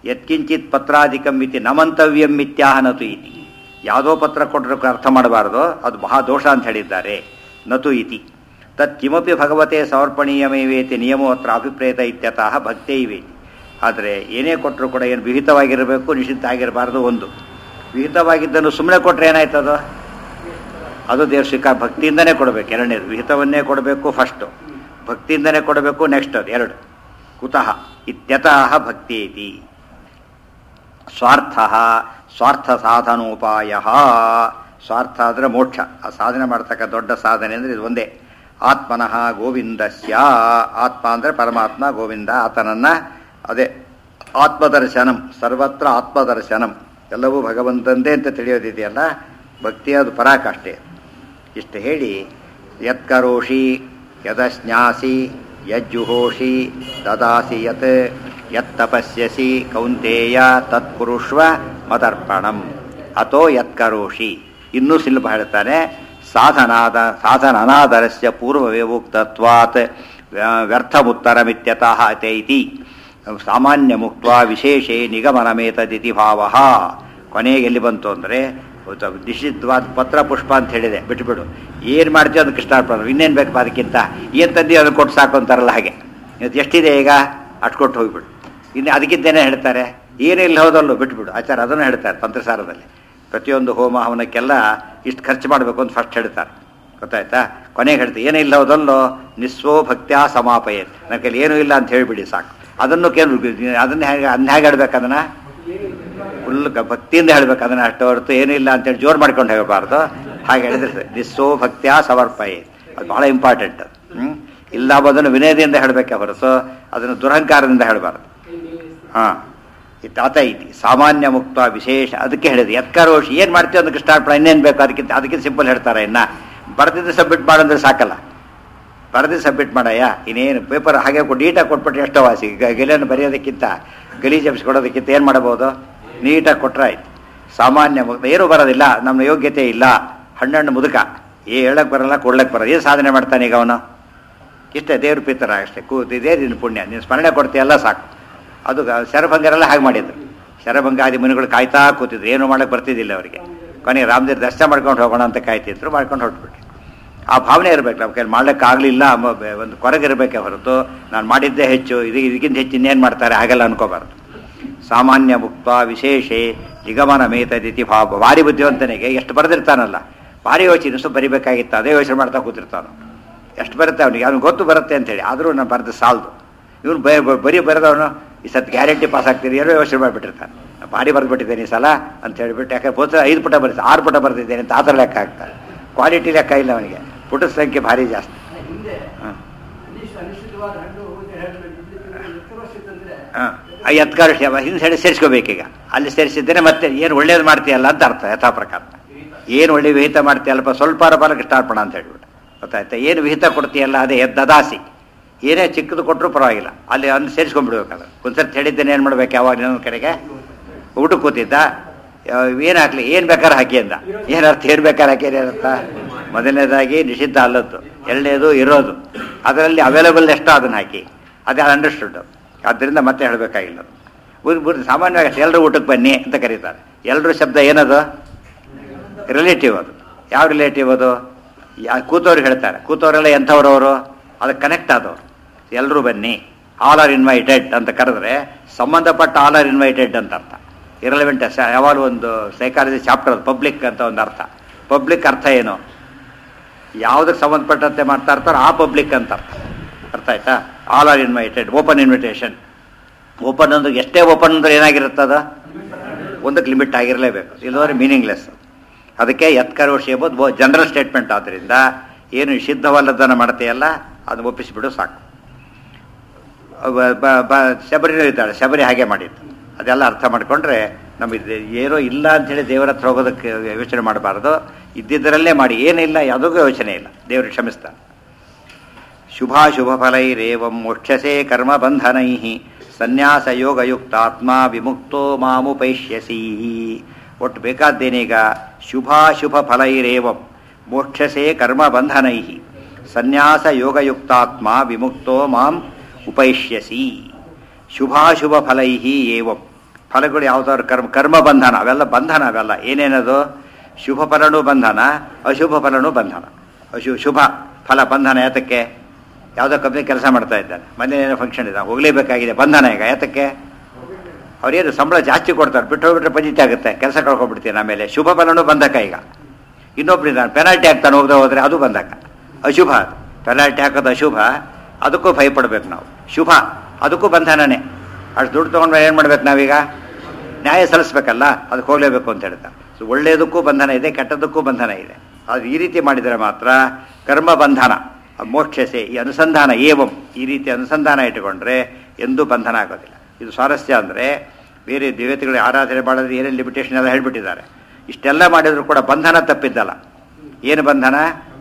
ಯತ್ಕಿಂಚಿತ್ ಪತ್ರಾಧಿಕಂ ಇತಿ ನಮಂತವ್ಯಂ ಮಿಥ್ಯಾಹ ನತು ಇತಿ. ಯಾವುದೋ ಪತ್ರ ಕೊಟ್ಟರೆ ಅರ್ಥ ಮಾಡಬಾರ್ದು, ಅದು ಮಹಾ ದೋಷ ಅಂತ ಹೇಳಿದ್ದಾರೆ. ನತು ಇತಿ ತತ್ ಕಿಮಪಿ ಭಗವತೆ ಸಮರ್ಪಣೀಯಮೇವೇತಿ ನಿಯಮೋ ಅತ್ರ ಅಭಿಪ್ರೇತ ಇತ್ಯತಃ ಭಕ್ತೈವೇತಿ. ಆದರೆ ಏನೇ ಕೊಟ್ಟರು ಕೂಡ ಏನು ವಿಹಿತವಾಗಿರಬೇಕು, ನಿಷಿದ್ಧ ಆಗಿರಬಾರ್ದು. ಒಂದು ವಿಹಿತವಾಗಿದ್ದನ್ನು ಸುಮ್ಮನೆ ಕೊಟ್ಟರೆ ಏನಾಯ್ತದು? ಅದು ದೇವ್ರ ಸ್ವೀಕಾರ. ಭಕ್ತಿಯಿಂದನೇ ಕೊಡಬೇಕು. ಎರಡನೇದು ವಿಹಿತವನ್ನೇ ಕೊಡಬೇಕು, ಫಸ್ಟು ಭಕ್ತಿಯಿಂದನೇ ಕೊಡಬೇಕು, ನೆಕ್ಸ್ಟ್ ಅದು ಎರಡು. ಕುತಃ ಇತ್ಯತಃ ಭಕ್ತೇತಿ. ಸ್ವಾರ್ಥ ಸ್ವಾರ್ಥ ಸಾಧನೋಪಾಯ. ಸ್ವಾರ್ಥ ಅಂದರೆ ಮೋಕ್ಷ. ಆ ಸಾಧನೆ ಮಾಡ್ತಕ್ಕ ದೊಡ್ಡ ಸಾಧನೆ ಅಂದರೆ ಇದು ಒಂದೇ. ಆತ್ಮನಃ ಗೋವಿಂದಸ್ಯ. ಆತ್ಮ ಅಂದರೆ ಪರಮಾತ್ಮ, ಗೋವಿಂದ ಆತನನ್ನು. ಅದೇ ಆತ್ಮದರ್ಶನಂ, ಸರ್ವತ್ರ ಆತ್ಮದರ್ಶನಂ, ಎಲ್ಲವೂ ಭಗವಂತಂದೇ ಅಂತ ತಿಳಿಯೋದಿದೆಯಲ್ಲ, ಭಕ್ತಿ ಅದು ಪರಾಕಾಷ್ಠೆ. ಇಷ್ಟು ಹೇಳಿ ಯತ್ಕರೋಷಿ ಯದಸ್ನ್ಯಾಸಿ ಯಜ್ಜುಹೋಷಿ ದದಾಸಿ ಯತ್ ಯತ್ತಪಸ್ಯಸಿ ಕೌಂತೇಯ ತತ್ಪುರುಷ್ವ ಮದರ್ಪಣಂ ಅಥೋ ಯತ್ಕರೋಷಿ. ಇನ್ನೂ ಸುಲಭ ಹೇಳ್ತಾನೆ. ಸಾಧನಾದರಸ್ಯ ಪೂರ್ವವ್ಯವುಕ್ತತ್ವಾತ್ ವ್ಯರ್ಥಮುತ್ತರಮಿತ್ಯತಃ ಅತೈತಿ ಸಾಮಾನ್ಯ ಮುಕ್ತ ವಿಶೇಷೇ ನಿಗಮನಮೇತದಿತಿ ಭಾವ. ಕೊನೆಗೆ ಎಲ್ಲಿ ಬಂತು ಅಂದರೆ ನಿಷಿದ್ಧವಾದ ಪತ್ರ ಪುಷ್ಪ ಅಂತ ಹೇಳಿದೆ, ಬಿಟ್ಬಿಡು. ಏನು ಮಾಡ್ತೀವಿ ಅದಕ್ಕೆ ಕೃಷ್ಣಾರ್ಪಣ, ಇನ್ನೇನು ಬೇಕು ಅದಕ್ಕಿಂತ, ಏನು ತಂದು ಅದನ್ನು ಕೊಟ್ಟು ಸಾಕು ಅಂತಾರಲ್ಲ ಹಾಗೆ. ಇವತ್ತು ಎಷ್ಟಿದೆ ಈಗ ಅಷ್ಟು ಕೊಟ್ಟು ಹೋಗ್ಬಿಡು. ಇನ್ನು ಅದಕ್ಕಿಂತೇನೆ ಹೇಳ್ತಾರೆ, ಏನಿಲ್ಲ ಹೋದಲ್ಲೋ ಬಿಟ್ಬಿಡು. ಆಚಾರ ಅದನ್ನು ಹೇಳ್ತಾರೆ ತಂತ್ರಸಾರದಲ್ಲಿ. ಪ್ರತಿಯೊಂದು ಹೋಮ ಹವನಕ್ಕೆಲ್ಲ ಇಷ್ಟು ಖರ್ಚು ಮಾಡಬೇಕು ಅಂತ ಫಸ್ಟ್ ಹೇಳ್ತಾರೆ, ಗೊತ್ತಾಯ್ತಾ. ಕೊನೆಗೆ ಹೇಳ್ತಾರೆ ಏನಿಲ್ಲ ಹೋದಲ್ಲೋ ನಿಸ್ವೋ ಭಕ್ತ್ಯಾ ಸಮಾಪಯೇ, ನನ್ನ ಕೈಲಿ ಏನೂ ಇಲ್ಲ ಅಂತ ಹೇಳಿಬಿಡಿ ಸಾಕು. ಅದನ್ನು ಅದನ್ನು ಹೇಗೆ ಹೇಳ್ಬೇಕು, ಅದನ್ನು ಫುಲ್ ಭಕ್ತಿಯಿಂದ ಹೇಳ್ಬೇಕು. ಅದನ್ನು ಅಷ್ಟು ಹೊರತು ಏನಿಲ್ಲ ಅಂತೇಳಿ ಜೋರು ಮಾಡ್ಕೊಂಡು ಹೇಳಬಾರ್ದು. ಹಾಗೆ ಹೇಳಿದ್ರೆ ನಿಸ್ಸೋ ಭಕ್ತ್ಯಾ ಸಮರ್ಪಯೇ, ಅದು ಭಾಳ ಇಂಪಾರ್ಟೆಂಟ್. ಇಲ್ಲ ಅದನ್ನು ವಿನಯದಿಂದ ಹೇಳಬೇಕೆ ಹೊರತು ಅದನ್ನು ದುರಹಂಕಾರದಿಂದ ಹೇಳಬಾರ್ದು. ಹಾಂ, ತಾತ ಐತಿ ಸಾಮಾನ್ಯ ಮುಕ್ತ ವಿಶೇಷ. ಅದಕ್ಕೆ ಹೇಳಿದೆ ಯತ್ಕರೋಷಿ. ಏನು ಮಾಡ್ತೀವಿ ಅದಕ್ಕೆ ಕೃಷ್ಣಾರ್ಪಣ, ಇನ್ನೇನು ಬೇಕು ಅದಕ್ಕಿಂತ ಸಿಂಪಲ್ ಹೇಳ್ತಾರೆ. ಇನ್ನು ಬರೆದಿದ್ದು ಸಬ್ಮಿಟ್ ಮಾಡಂದ್ರೆ ಸಾಕಲ್ಲ, ಬರೆದು ಸಬ್ಮಿಟ್ ಮಾಡಯ್ಯ. ಇನ್ನೇನು ಪೇಪರ್ ಹಾಗೆ ನೀಟಾಗಿ ಕೊಟ್ಬಿಟ್ರೆ ಎಷ್ಟೋ ವಾಸಿ. ಗೆಲೆಯನ್ನು ಬರೆಯೋದಕ್ಕಿಂತ ಗಲೀಜು ಕೊಡೋದಕ್ಕಿಂತ ಏನು ಮಾಡ್ಬೋದು, ನೀಟಾಗಿ ಕೊಟ್ಟರೆ ಆಯ್ತು. ಸಾಮಾನ್ಯ ಮುಕ್ತ. ಏನೂ ಬರೋದಿಲ್ಲ, ನಮ್ಮ ಯೋಗ್ಯತೆ ಇಲ್ಲ, ಹಣ್ಣು ಮುದುಕ, ಹೇಳಕ್ಕೆ ಬರಲ್ಲ, ಕೊಡ್ಲಕ್ಕೆ ಬರೋದು. ಏನು ಸಾಧನೆ ಮಾಡ್ತಾನೆ ಈಗ ಅವನು? ಇಷ್ಟೇ ದೇವ್ರ ಪಿತರ ಅಷ್ಟೇ. ಇದೇ ನಿನ್ನ ಪುಣ್ಯ, ನೀನು ಸ್ಮರಣೆ ಕೊಡ್ತೀಯಲ್ಲ ಸಾಕು. ಅದು ಶರಭಂಗರೆಲ್ಲ ಹಾಗೆ ಮಾಡಿದ್ರು. ಶರಭಂಗಾದಿ ಮುನಿಗಳು ಕಾಯ್ತಾ ಕೂತಿದ್ರು, ಏನೂ ಮಾಡೋಕ್ಕೆ ಬರ್ತಿದ್ದಿಲ್ಲ ಅವರಿಗೆ. ಕೊನೆಗೆ ರಾಮದೇವ್ರ ದರ್ಶನ ಮಾಡ್ಕೊಂಡು ಹೋಗೋಣ ಅಂತ ಕಾಯ್ತಿದ್ರು, ಮಾಡ್ಕೊಂಡು ಹೊರಟ್ಬಿಟ್ಟು. ಆ ಭಾವನೆ ಇರಬೇಕು ನಮ್ಮ ಕೈಲಿ. ಮಾಡ್ಲಿಕ್ಕಾಗಲಿಲ್ಲ ಒಂದು ಕೊರಗಿರಬೇಕೆ ಹೊರತು ನಾನು ಮಾಡಿದ್ದೇ ಹೆಚ್ಚು, ಇದಕ್ಕಿಂತ ಹೆಚ್ಚು ಇನ್ನೇನು ಮಾಡ್ತಾರೆ ಹಾಗೆಲ್ಲ ಅನ್ಕೋಬಾರ್ದು. ಸಾಮಾನ್ಯ ಮುಕ್ತ ವಿಶೇಷೆ ನಿಗಮನ ಮೇತದಿತಿ ಭಾವ. ಭಾರಿ ಬುದ್ಧಿವಂತನಿಗೆ ಎಷ್ಟು ಬರೆದಿರ್ತಾನಲ್ಲ, ಭಾರಿ ಯೋಚನೆ ಸ್ವಲ್ಪ ಬರಿಬೇಕಾಗಿತ್ತು, ಅದೇ ಯೋಚನೆ ಮಾಡ್ತಾ ಕೂತಿರ್ತಾನು. ಎಷ್ಟು ಬರುತ್ತೆ ಅವನಿಗೆ, ಅವ್ನಿಗೆ ಗೊತ್ತು ಬರುತ್ತೆ ಅಂತೇಳಿ. ಆದರೂ ನಾನು ಬರೆದು ಸಾಲದು. ಇವನು ಬರೀ ಬರೆದವನು ಈ ಸತ್ ಗ್ಯಾರಂಟಿ ಪಾಸ್ ಆಗ್ತೀರಿ ಏನೋ ಯೋಚನೆ ಮಾಡಿಬಿಟ್ಟಿರ್ತಾನೆ. ಭಾರಿ ಬರೆದ್ಬಿಟ್ಟಿದ್ದೇನೆ ಈ ಸಲ ಅಂತ ಹೇಳಿಬಿಟ್ಟು, ಯಾಕಂದ್ರೆ ಪುಸ್ತಕ 5 ಪುಟ ಬರೀ 6 ಪುಟ ಬರೆದಿದ್ದೇನೆ ಅಂತ ಆ ಥರ ಲೆಕ್ಕ ಆಗ್ತಾರೆ. ಕ್ವಾಲಿಟಿ ಲೆಕ್ಕ ಇಲ್ಲ ಅವನಿಗೆ, ಪುಟದ ಸಂಖ್ಯೆ ಭಾರಿ ಜಾಸ್ತಿ. ಎತ್ಕಾರ ಹಿಂದೆ ಸೈಡ್ ಸೇರಿಸ್ಕೋಬೇಕೀಗ. ಅಲ್ಲಿ ಸೇರಿಸಿದ್ದೇನೆ ಮತ್ತೆ ಏನು ಒಳ್ಳೇದು ಮಾಡ್ತೀಯಲ್ಲ ಅಂತ ಅರ್ಥ. ಯಥಾ ಪ್ರಕಾರ ಏನು ಒಳ್ಳೆ ವಿಹಿತ ಮಾಡ್ತೀಯಲ್ಲಪ್ಪ, ಸ್ವಲ್ಪ ಬಲಕ್ಕೆ ಕೃಷ್ಣಾರ್ಪಣ ಅಂತ ಹೇಳ್ಬಿಟ್ಟು, ಗೊತ್ತಾಯ್ತಾ. ಏನು ವಿಹಿತ ಕೊಡ್ತೀಯಲ್ಲ ಅದೇ ದದಾಸಿ. ಏನೇ ಚಿಕ್ಕದು ಕೊಟ್ಟರು ಪರವಾಗಿಲ್ಲ, ಅಲ್ಲಿ ಅಲ್ಲಿ ಸೇರಿಸ್ಕೊಂಡ್ಬಿಡ್ಬೇಕಲ್ಲ. ಒಂದ್ಸರ್ತಿ ಹೇಳಿದ್ದೇನೆ ಏನು ಮಾಡ್ಬೇಕು, ಯಾವಾಗ ಇನ್ನೊಂದು ಕಡೆಗೆ ಊಟಕ್ಕೆ ಕೂತಿದ್ದ, ಏನು ಹಾಕ್ಲಿ, ಏನು ಬೇಕಾದ್ರೆ ಹಾಕಿ ಅಂದ. ಏನರ್ಥ, ಏನು ಬೇಕಾದ್ರೆ ಹಾಕಿ ಏನರ್ಥ? ಮೊದಲನೇದಾಗಿ ನಿಷಿದ್ಧ ಅಲ್ಲದ್ದು, ಎರಡನೇದು ಇರೋದು, ಅದರಲ್ಲಿ ಅವೈಲೇಬಲ್ ಎಷ್ಟೋ ಅದನ್ನು ಹಾಕಿ, ಅದೇ ಅಂಡರ್ಸ್ಟುಡ್. ಆದ್ದರಿಂದ ಮತ್ತೆ ಹೇಳಬೇಕಾಗಿಲ್ಲ. ಸಾಮಾನ್ಯವಾಗಿ ಎಲ್ಲರೂ ಊಟಕ್ಕೆ ಬನ್ನಿ ಅಂತ ಕರೀತಾರೆ. ಎಲ್ಲರೂ ಶಬ್ದ ಏನದು? ರಿಲೇಟಿವ್. ಅದು ಯಾವ ರಿಲೇಟಿವ್? ಅದು ಕೂತವ್ರಿಗೆ ಹೇಳ್ತಾರೆ. ಕೂತವರೆಲ್ಲ ಎಂಥವ್ರವರು? ಅದಕ್ಕೆ ಕನೆಕ್ಟ್ ಆದವರು. ಎಲ್ಲರೂ ಬನ್ನಿ, ಆಲ್ ಆರ್ ಇನ್ವೈಟೆಡ್ ಅಂತ ಕರೆದ್ರೆ ಸಂಬಂಧಪಟ್ಟ ಆಲ್ ಆರ್ ಇನ್ವೈಟೆಡ್ ಅಂತ ಅರ್ಥ. ಇರಲೆವೆಂಟ್ ಯಾವಾಗಲೂ ಒಂದು ಸೈಕಾಲಜಿ ಚಾಪ್ಟರ್ ಅದು ಪಬ್ಲಿಕ್ ಅಂತ ಒಂದು ಅರ್ಥ. ಪಬ್ಲಿಕ್ ಅರ್ಥ ಏನು? ಯಾವುದಕ್ಕೆ ಸಂಬಂಧಪಟ್ಟಂತೆ ಮಾಡ್ತಾ ಇರ್ತಾರೋ ಆ ಪಬ್ಲಿಕ್ ಅಂತ ಅರ್ಥ. ಅರ್ಥ ಆಯ್ತಾ? All are invited, open invitation. Open ಅಂದ್ರೆ ಎಷ್ಟೇ ಓಪನ್ ಅಂದ್ರೆ ಏನಾಗಿರುತ್ತದ, ಒಂದಕ್ಕೆ ಲಿಮಿಟ್ ಆಗಿರಲೇಬೇಕು, ಇಲ್ಲದ್ರೆ ಮೀನಿಂಗ್ಲೆಸ್. ಅದಕ್ಕೆ ಯತ್ಕರೋಷಿ ಎಂಬುದು ಜನರಲ್ ಸ್ಟೇಟ್ಮೆಂಟ್. ಆದ್ದರಿಂದ ಏನು ನಿಷಿದ್ಧವಲ್ಲದನ್ನು ಮಾಡ್ತೀಯಲ್ಲ ಅದನ್ನು ಒಪ್ಪಿಸಿಬಿಡು ಸಾಕು. ಶಬರಿನೂ ಇದ್ದಾಳೆ, ಶಬರಿ ಹಾಗೆ ಮಾಡಿದ್ದು. ಅದೆಲ್ಲ ಅರ್ಥ ಮಾಡಿಕೊಂಡ್ರೆ ನಮಗೆ ಏನೋ ಇಲ್ಲ ಅಂಥೇಳಿ ದೇವರ ಹತ್ರ ಹೋಗೋದಕ್ಕೆ ಯೋಚನೆ ಮಾಡಬಾರ್ದು. ಇದ್ದಿದ್ದರಲ್ಲೇ ಮಾಡಿ, ಏನಿಲ್ಲ ಯಾವುದಕ್ಕೂ ಯೋಚನೆ ಇಲ್ಲ, ದೇವರು ಕ್ಷಮಿಸ್ತಾನೆ. ಶುಭಾಶುಭ ಫಲೈರೇವಂ ಮೋಕ್ಷಸೆ ಕರ್ಮ ಬಂಧನೈ ಸನ್ಯಾಸ ಯೋಗಯುಕ್ತಾತ್ಮ ವಿಮುಕ್ತೋ ಮಾಮುಪೈಷ್ಯಸಿ. ಒಟ್ಟು ಬೇಕಾದ್ದೇನೀಗ? ಶುಭಾಶುಭ ಫಲೈರೇವಂ ಮೋಕ್ಷಸೆ ಕರ್ಮ ಬಂಧನೈ ಸನ್ಯಾಸ ಯೋಗಯುಕ್ತಾತ್ಮ ವಿಮುಕ್ತೋ ಮಾಂ ಉಪೈಷ್ಯಸಿ. ಶುಭಾಶುಭ ಫಲೈ ಏವಂ, ಫಲಗಳು ಯಾವುದಾದ್ರು ಕರ್ಮ ಬಂಧನ, ಅವೆಲ್ಲ ಬಂಧನ. ಅವೆಲ್ಲ ಏನೇನದು? ಶುಭ ಫಲನೂ ಬಂಧನ, ಅಶುಭ ಫಲನೂ ಬಂಧನ. ಶುಭ ಫಲ ಬಂಧನ. ಯಾತಕ್ಕೆ? ಯಾವುದೋ ಕಂಪ್ನಿ ಕೆಲಸ ಮಾಡ್ತಾ ಇದ್ದಾನೆ, ಮನೇಲಿ ಏನೋ ಫಂಕ್ಷನ್ ಇದೆ, ಹೋಗಲೇಬೇಕಾಗಿದೆ, ಬಂಧನ. ಈಗ ಯಾತಕ್ಕೆ? ಅವ್ರೇನು ಸಂಬಳ ಜಾಸ್ತಿ ಕೊಡ್ತಾರೆ, ಬಿಟ್ಟು ಹೋಗ್ಬಿಟ್ರೆ ಪಂಜಿತಿ ಆಗುತ್ತೆ, ಕೆಲಸ ಕಳ್ಕೊಂಡ್ಬಿಡ್ತೀನಿ. ಆಮೇಲೆ ಶುಭ ಫಲನೂ ಬಂಧಕ. ಈಗ ಇನ್ನೊಬ್ಬರಿದ್ದಾನೆ ಪೆನಾಲ್ಟಿ ಹಾಕ್ತಾನೆ, ಹೋದ್ರೆ ಅದು ಬಂಧಕ. ಅಶುಭ, ಪೆನಾಲ್ಟಿ ಹಾಕೋದು ಅಶುಭ, ಅದಕ್ಕೂ ಭಯಪಡ್ಬೇಕು ನಾವು. ಶುಭ ಅದಕ್ಕೂ ಬಂಧನನೇ. ಅಷ್ಟು ದುಡ್ಡು ತೊಗೊಂಡ್ರೆ ಏನು ಮಾಡ್ಬೇಕು ನಾವೀಗ? ನ್ಯಾಯ ಸಲ್ಲಿಸ್ಬೇಕಲ್ಲ, ಅದಕ್ಕೆ ಹೋಗಲೇಬೇಕು ಅಂತ ಹೇಳ್ತಾರೆ. ಸೊ ಒಳ್ಳೆಯದಕ್ಕೂ ಬಂಧನ ಇದೆ, ಕೆಟ್ಟದಕ್ಕೂ ಬಂಧನ ಇದೆ. ಅದು ಈ ರೀತಿ ಮಾಡಿದರೆ ಮಾತ್ರ ಕರ್ಮ ಬಂಧನ. ಮೋಕ್ಷಸೆ ಈ ಅನುಸಂಧಾನ ಏವಂ, ಈ ರೀತಿ ಅನುಸಂಧಾನ ಇಟ್ಟುಕೊಂಡ್ರೆ ಎಂದೂ ಬಂಧನ ಆಗೋದಿಲ್ಲ. ಇದು ಸ್ವಾರಸ್ಯ. ಅಂದರೆ ಬೇರೆ ದೇವತೆಗಳಿಗೆ ಆರಾಧನೆ ಮಾಡೋದು ಏನೇನು ಲಿಮಿಟೇಷನ್ ಎಲ್ಲ ಹೇಳ್ಬಿಟ್ಟಿದ್ದಾರೆ. ಇಷ್ಟೆಲ್ಲ ಮಾಡಿದರೂ ಕೂಡ ಬಂಧನ ತಪ್ಪಿದ್ದಲ್ಲ. ಏನು ಬಂಧನ?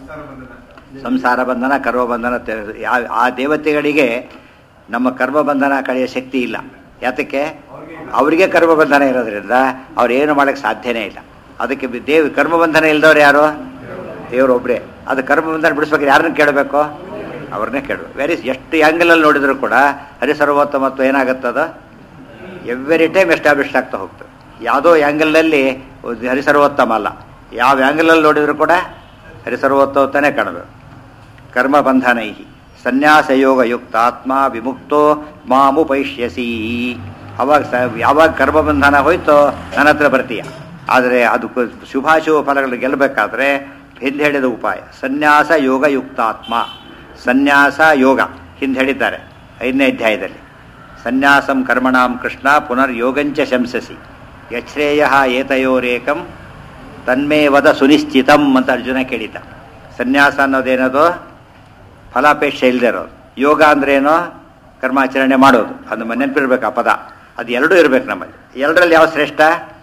ಸಂಸಾರ ಬಂಧನ, ಕರ್ಮ ಬಂಧನ. ಆ ದೇವತೆಗಳಿಗೆ ನಮ್ಮ ಕರ್ಮ ಬಂಧನ ಕಳೆಯ ಶಕ್ತಿ ಇಲ್ಲ. ಯಾತಕ್ಕೆ? ಅವರಿಗೆ ಕರ್ಮ ಬಂಧನ ಇರೋದ್ರಿಂದ ಅವ್ರು ಏನು ಮಾಡೋಕ್ಕೆ ಸಾಧ್ಯನೇ ಇಲ್ಲ. ಅದಕ್ಕೆ ಕರ್ಮ ಬಂಧನ ಇಲ್ದವ್ರು ಯಾರು? ದೇವರೊಬ್ಬರೇ. ಅದು ಕರ್ಮ ಬಂಧನ ಬಿಡಿಸ್ಬೇಕಾದ್ರೆ ಯಾರನ್ನ ಕೇಳಬೇಕು? ಅವ್ರನ್ನೇ ಕೇಳಬೇಕು. ಎಷ್ಟು ಆ್ಯಂಗಲಲ್ಲಿ ನೋಡಿದರೂ ಕೂಡ ಹರಿಸರ್ವೋತ್ತಮತ್ವ ಏನಾಗುತ್ತದ ಎವ್ರಿ ಟೈಮ್ ಎಸ್ಟಾಬ್ಲಿಷ್ ಆಗ್ತಾ ಹೋಗ್ತದೆ. ಯಾವುದೋ ಆ್ಯಂಗಲ್ನಲ್ಲಿ ಹರಿಸರ್ವೋತ್ತಮ ಅಲ್ಲ, ಯಾವ ಆ್ಯಂಗಲಲ್ಲಿ ನೋಡಿದರೂ ಕೂಡ ಹರಿಸರ್ವೋತ್ತಮನೇ ಕಾಣಬೇಕು. ಕರ್ಮ ಬಂಧನೈ ಸನ್ಯಾಸಯೋಗ ಯುಕ್ತ ಆತ್ಮ ವಿಮುಕ್ತೋ ಮಾಮುಪೈಷ್ಯಸಿ. ಅವಾಗ ಯಾವಾಗ ಕರ್ಮಬಂಧನ ಹೋಯ್ತೋ ನನ್ನ ಹತ್ರ ಬರ್ತೀಯ. ಆದರೆ ಅದು ಶುಭಾಶುಭ ಫಲಗಳು ಗೆಲ್ಲಬೇಕಾದ್ರೆ ಹಿಂದೆ ಹೇಳಿದ ಉಪಾಯ ಸನ್ಯಾಸ ಯೋಗ ಯುಕ್ತಾತ್ಮ. ಸನ್ಯಾಸ ಯೋಗ ಹಿಂದೆ ಹೇಳಿದ್ದಾರೆ 5ನೇ ಅಧ್ಯಾಯದಲ್ಲಿ. ಸನ್ಯಾಸಂ ಕರ್ಮಣಾಂ ಕೃಷ್ಣ ಪುನರ್ಯೋಗಂಚ ಶಂಸಸಿ ಯಶ್ರೇಯ ಏತಯೋರೇಕಂ ತನ್ಮೇ ವದ ಸುನಿಶ್ಚಿತಂ ಅಂತ ಅರ್ಜುನ ಕೇಳಿದ. ಸನ್ಯಾಸ ಅನ್ನೋದೇನದು? ಫಲಾಪೇಕ್ಷೆ ಇಲ್ಲದೆ ಇರೋದು. ಯೋಗ ಅಂದ್ರೇನೋ? ಕರ್ಮಾಚರಣೆ ಮಾಡೋದು. ಅದು ನೆನಪಿರ್ಬೇಕು ಆ ಪದ. ಅದು ಎರಡೂ ಇರಬೇಕು ನಮ್ಮಲ್ಲಿ. ಎರಡರಲ್ಲಿ ಯಾವ ಶ್ರೇಷ್ಠ?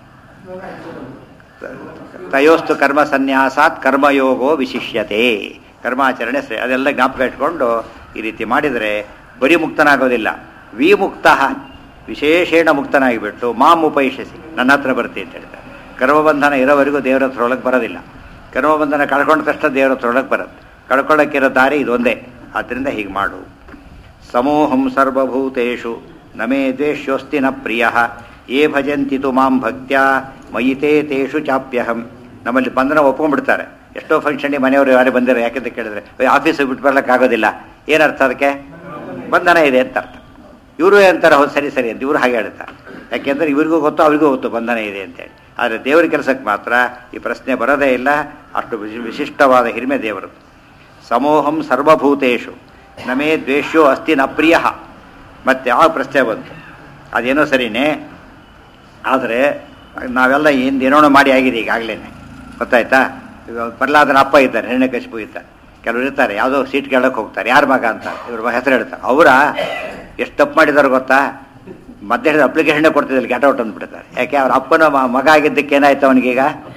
ತಯೋಸ್ತು ಕರ್ಮ ಸನ್ಯಾಸಾತ್ ಕರ್ಮಯೋಗೋ ವಿಶಿಷ್ಯತೆ. ಕರ್ಮಾಚರಣೆ ಅದೆಲ್ಲ ಜ್ಞಾಪಕ ಇಟ್ಕೊಂಡು ಈ ರೀತಿ ಮಾಡಿದರೆ ಬರೀ ಮುಕ್ತನಾಗೋದಿಲ್ಲ, ವಿಮುಕ್ತ ವಿಶೇಷೇಣ ಮುಕ್ತನಾಗಿಬಿಟ್ಟು ಮಾಂ ಉಪೈಷಿಸಿ ನನ್ನ ಹತ್ರ ಬರ್ತೀನಿ ಅಂತ ಹೇಳ್ತಾರೆ. ಕರ್ಮಬಂಧನ ಇರೋವರೆಗೂ ದೇವರ ಹತ್ರ ಒಳಗೆ ಬರೋದಿಲ್ಲ. ಕರ್ಮಬಂಧನ ಕಳ್ಕೊಂಡ ತಕ್ಷಣ ದೇವರ ಹತ್ರ ಒಳಗೆ ಬರುತ್ತೆ. ಕಳ್ಕೊಳ್ಳೋಕ್ಕಿರೋ ದಾರಿ ಇದೊಂದೇ. ಆದ್ದರಿಂದ ಹೀಗೆ ಮಾಡು. ಸಮೋಹಂ ಸರ್ವಭೂತೇಷು ನಮೇ ದ್ವೇಷ್ಯೋಸ್ತಿ ನ ಪ್ರಿಯ ಯೇ ಭಜಂತಿ ತು ಮಾಂ ಭಕ್ತ್ಯಾ ಮಯಿತೇ ತೇಷು ಚಾಪ್ಯಹಂ. ನಮ್ಮಲ್ಲಿ ಬಂಧನ ಒಪ್ಕೊಂಡ್ಬಿಡ್ತಾರೆ. ಎಷ್ಟೋ ಫಂಕ್ಷನ್ಗೆ ಮನೆಯವರು ಯಾರೇ ಬಂದಿರೋ ಯಾಕೆಂತ ಕೇಳಿದ್ರೆ ಆಫೀಸಿಗೆ ಬಿಟ್ಟು ಬರ್ಲಿಕ್ಕಾಗೋದಿಲ್ಲ. ಏನರ್ಥ ಅದಕ್ಕೆ? ಬಂಧನ ಇದೆ ಅಂತ ಅರ್ಥ. ಇವರು ಅಂತಾರೆ ಹೌದು ಸರಿ ಸರಿ ಅಂತ ಇವರು ಹಾಗೆ ಹೇಳ್ತಾರೆ. ಯಾಕೆಂದರೆ ಇವ್ರಿಗೂ ಗೊತ್ತು ಅವ್ರಿಗೂ ಗೊತ್ತು ಬಂಧನ ಇದೆ ಅಂತೇಳಿ. ಆದರೆ ದೇವರ ಕೆಲಸಕ್ಕೆ ಮಾತ್ರ ಈ ಪ್ರಶ್ನೆ ಬರೋದೇ ಇಲ್ಲ. ಅಷ್ಟು ವಿಶಿಷ್ಟವಾದ ಹಿರಿಮೆ ದೇವರು. ಸಮೋಹಂ ಸರ್ವಭೂತೇಷು ನಮೇ ದ್ವೇಷ್ಯೋ ಅಸ್ತಿ ನ ಪ್ರಿಯ. ಮತ್ತೆ ಯಾವ ಪ್ರಶ್ನೆ ಬಂತು? ಅದೇನೋ ಸರಿನೇ, ಆದರೆ ನಾವೆಲ್ಲ ಏನೋ ಮಾಡಿ ಆಗಿದೆ ಈಗಾಗಲೇ. ಗೊತ್ತಾಯ್ತಾ? ಪ್ರಹ್ಲಾದನ ಅಪ್ಪ ಇದ್ದಾರೆ, ಹಿರಣ್ಯಕಶಿಪು ಇದ್ದಾರೆ. ಕೆಲವರು ಇರ್ತಾರೆ ಯಾವುದೋ ಸೀಟ್ ಕೇಳಕ್ಕೆ ಹೋಗ್ತಾರೆ, ಯಾರ ಮಗ ಅಂತ ಇವ್ರ ಹೆಸರು ಹೇಳ್ತಾರೆ. ಅವರ ಎಷ್ಟು ತಪ್ಪು ಮಾಡಿದಾರೆ ಗೊತ್ತಾ? ಮಧ್ಯಾಹ್ನದ ಅಪ್ಲಿಕೇಶನ್ನೇ ಕೊಡ್ತಿದ್ದಲ್ಲಿ ಗೆಟ್ ಔಟ್ ಅಂದ್ಬಿಡ್ತಾರೆ. ಯಾಕೆ? ಅವ್ರ ಅಪ್ಪನ ಮಗ ಆಗಿದ್ದಕ್ಕೆ ಏನಾಯ್ತು ಅವನಿಗೀಗ?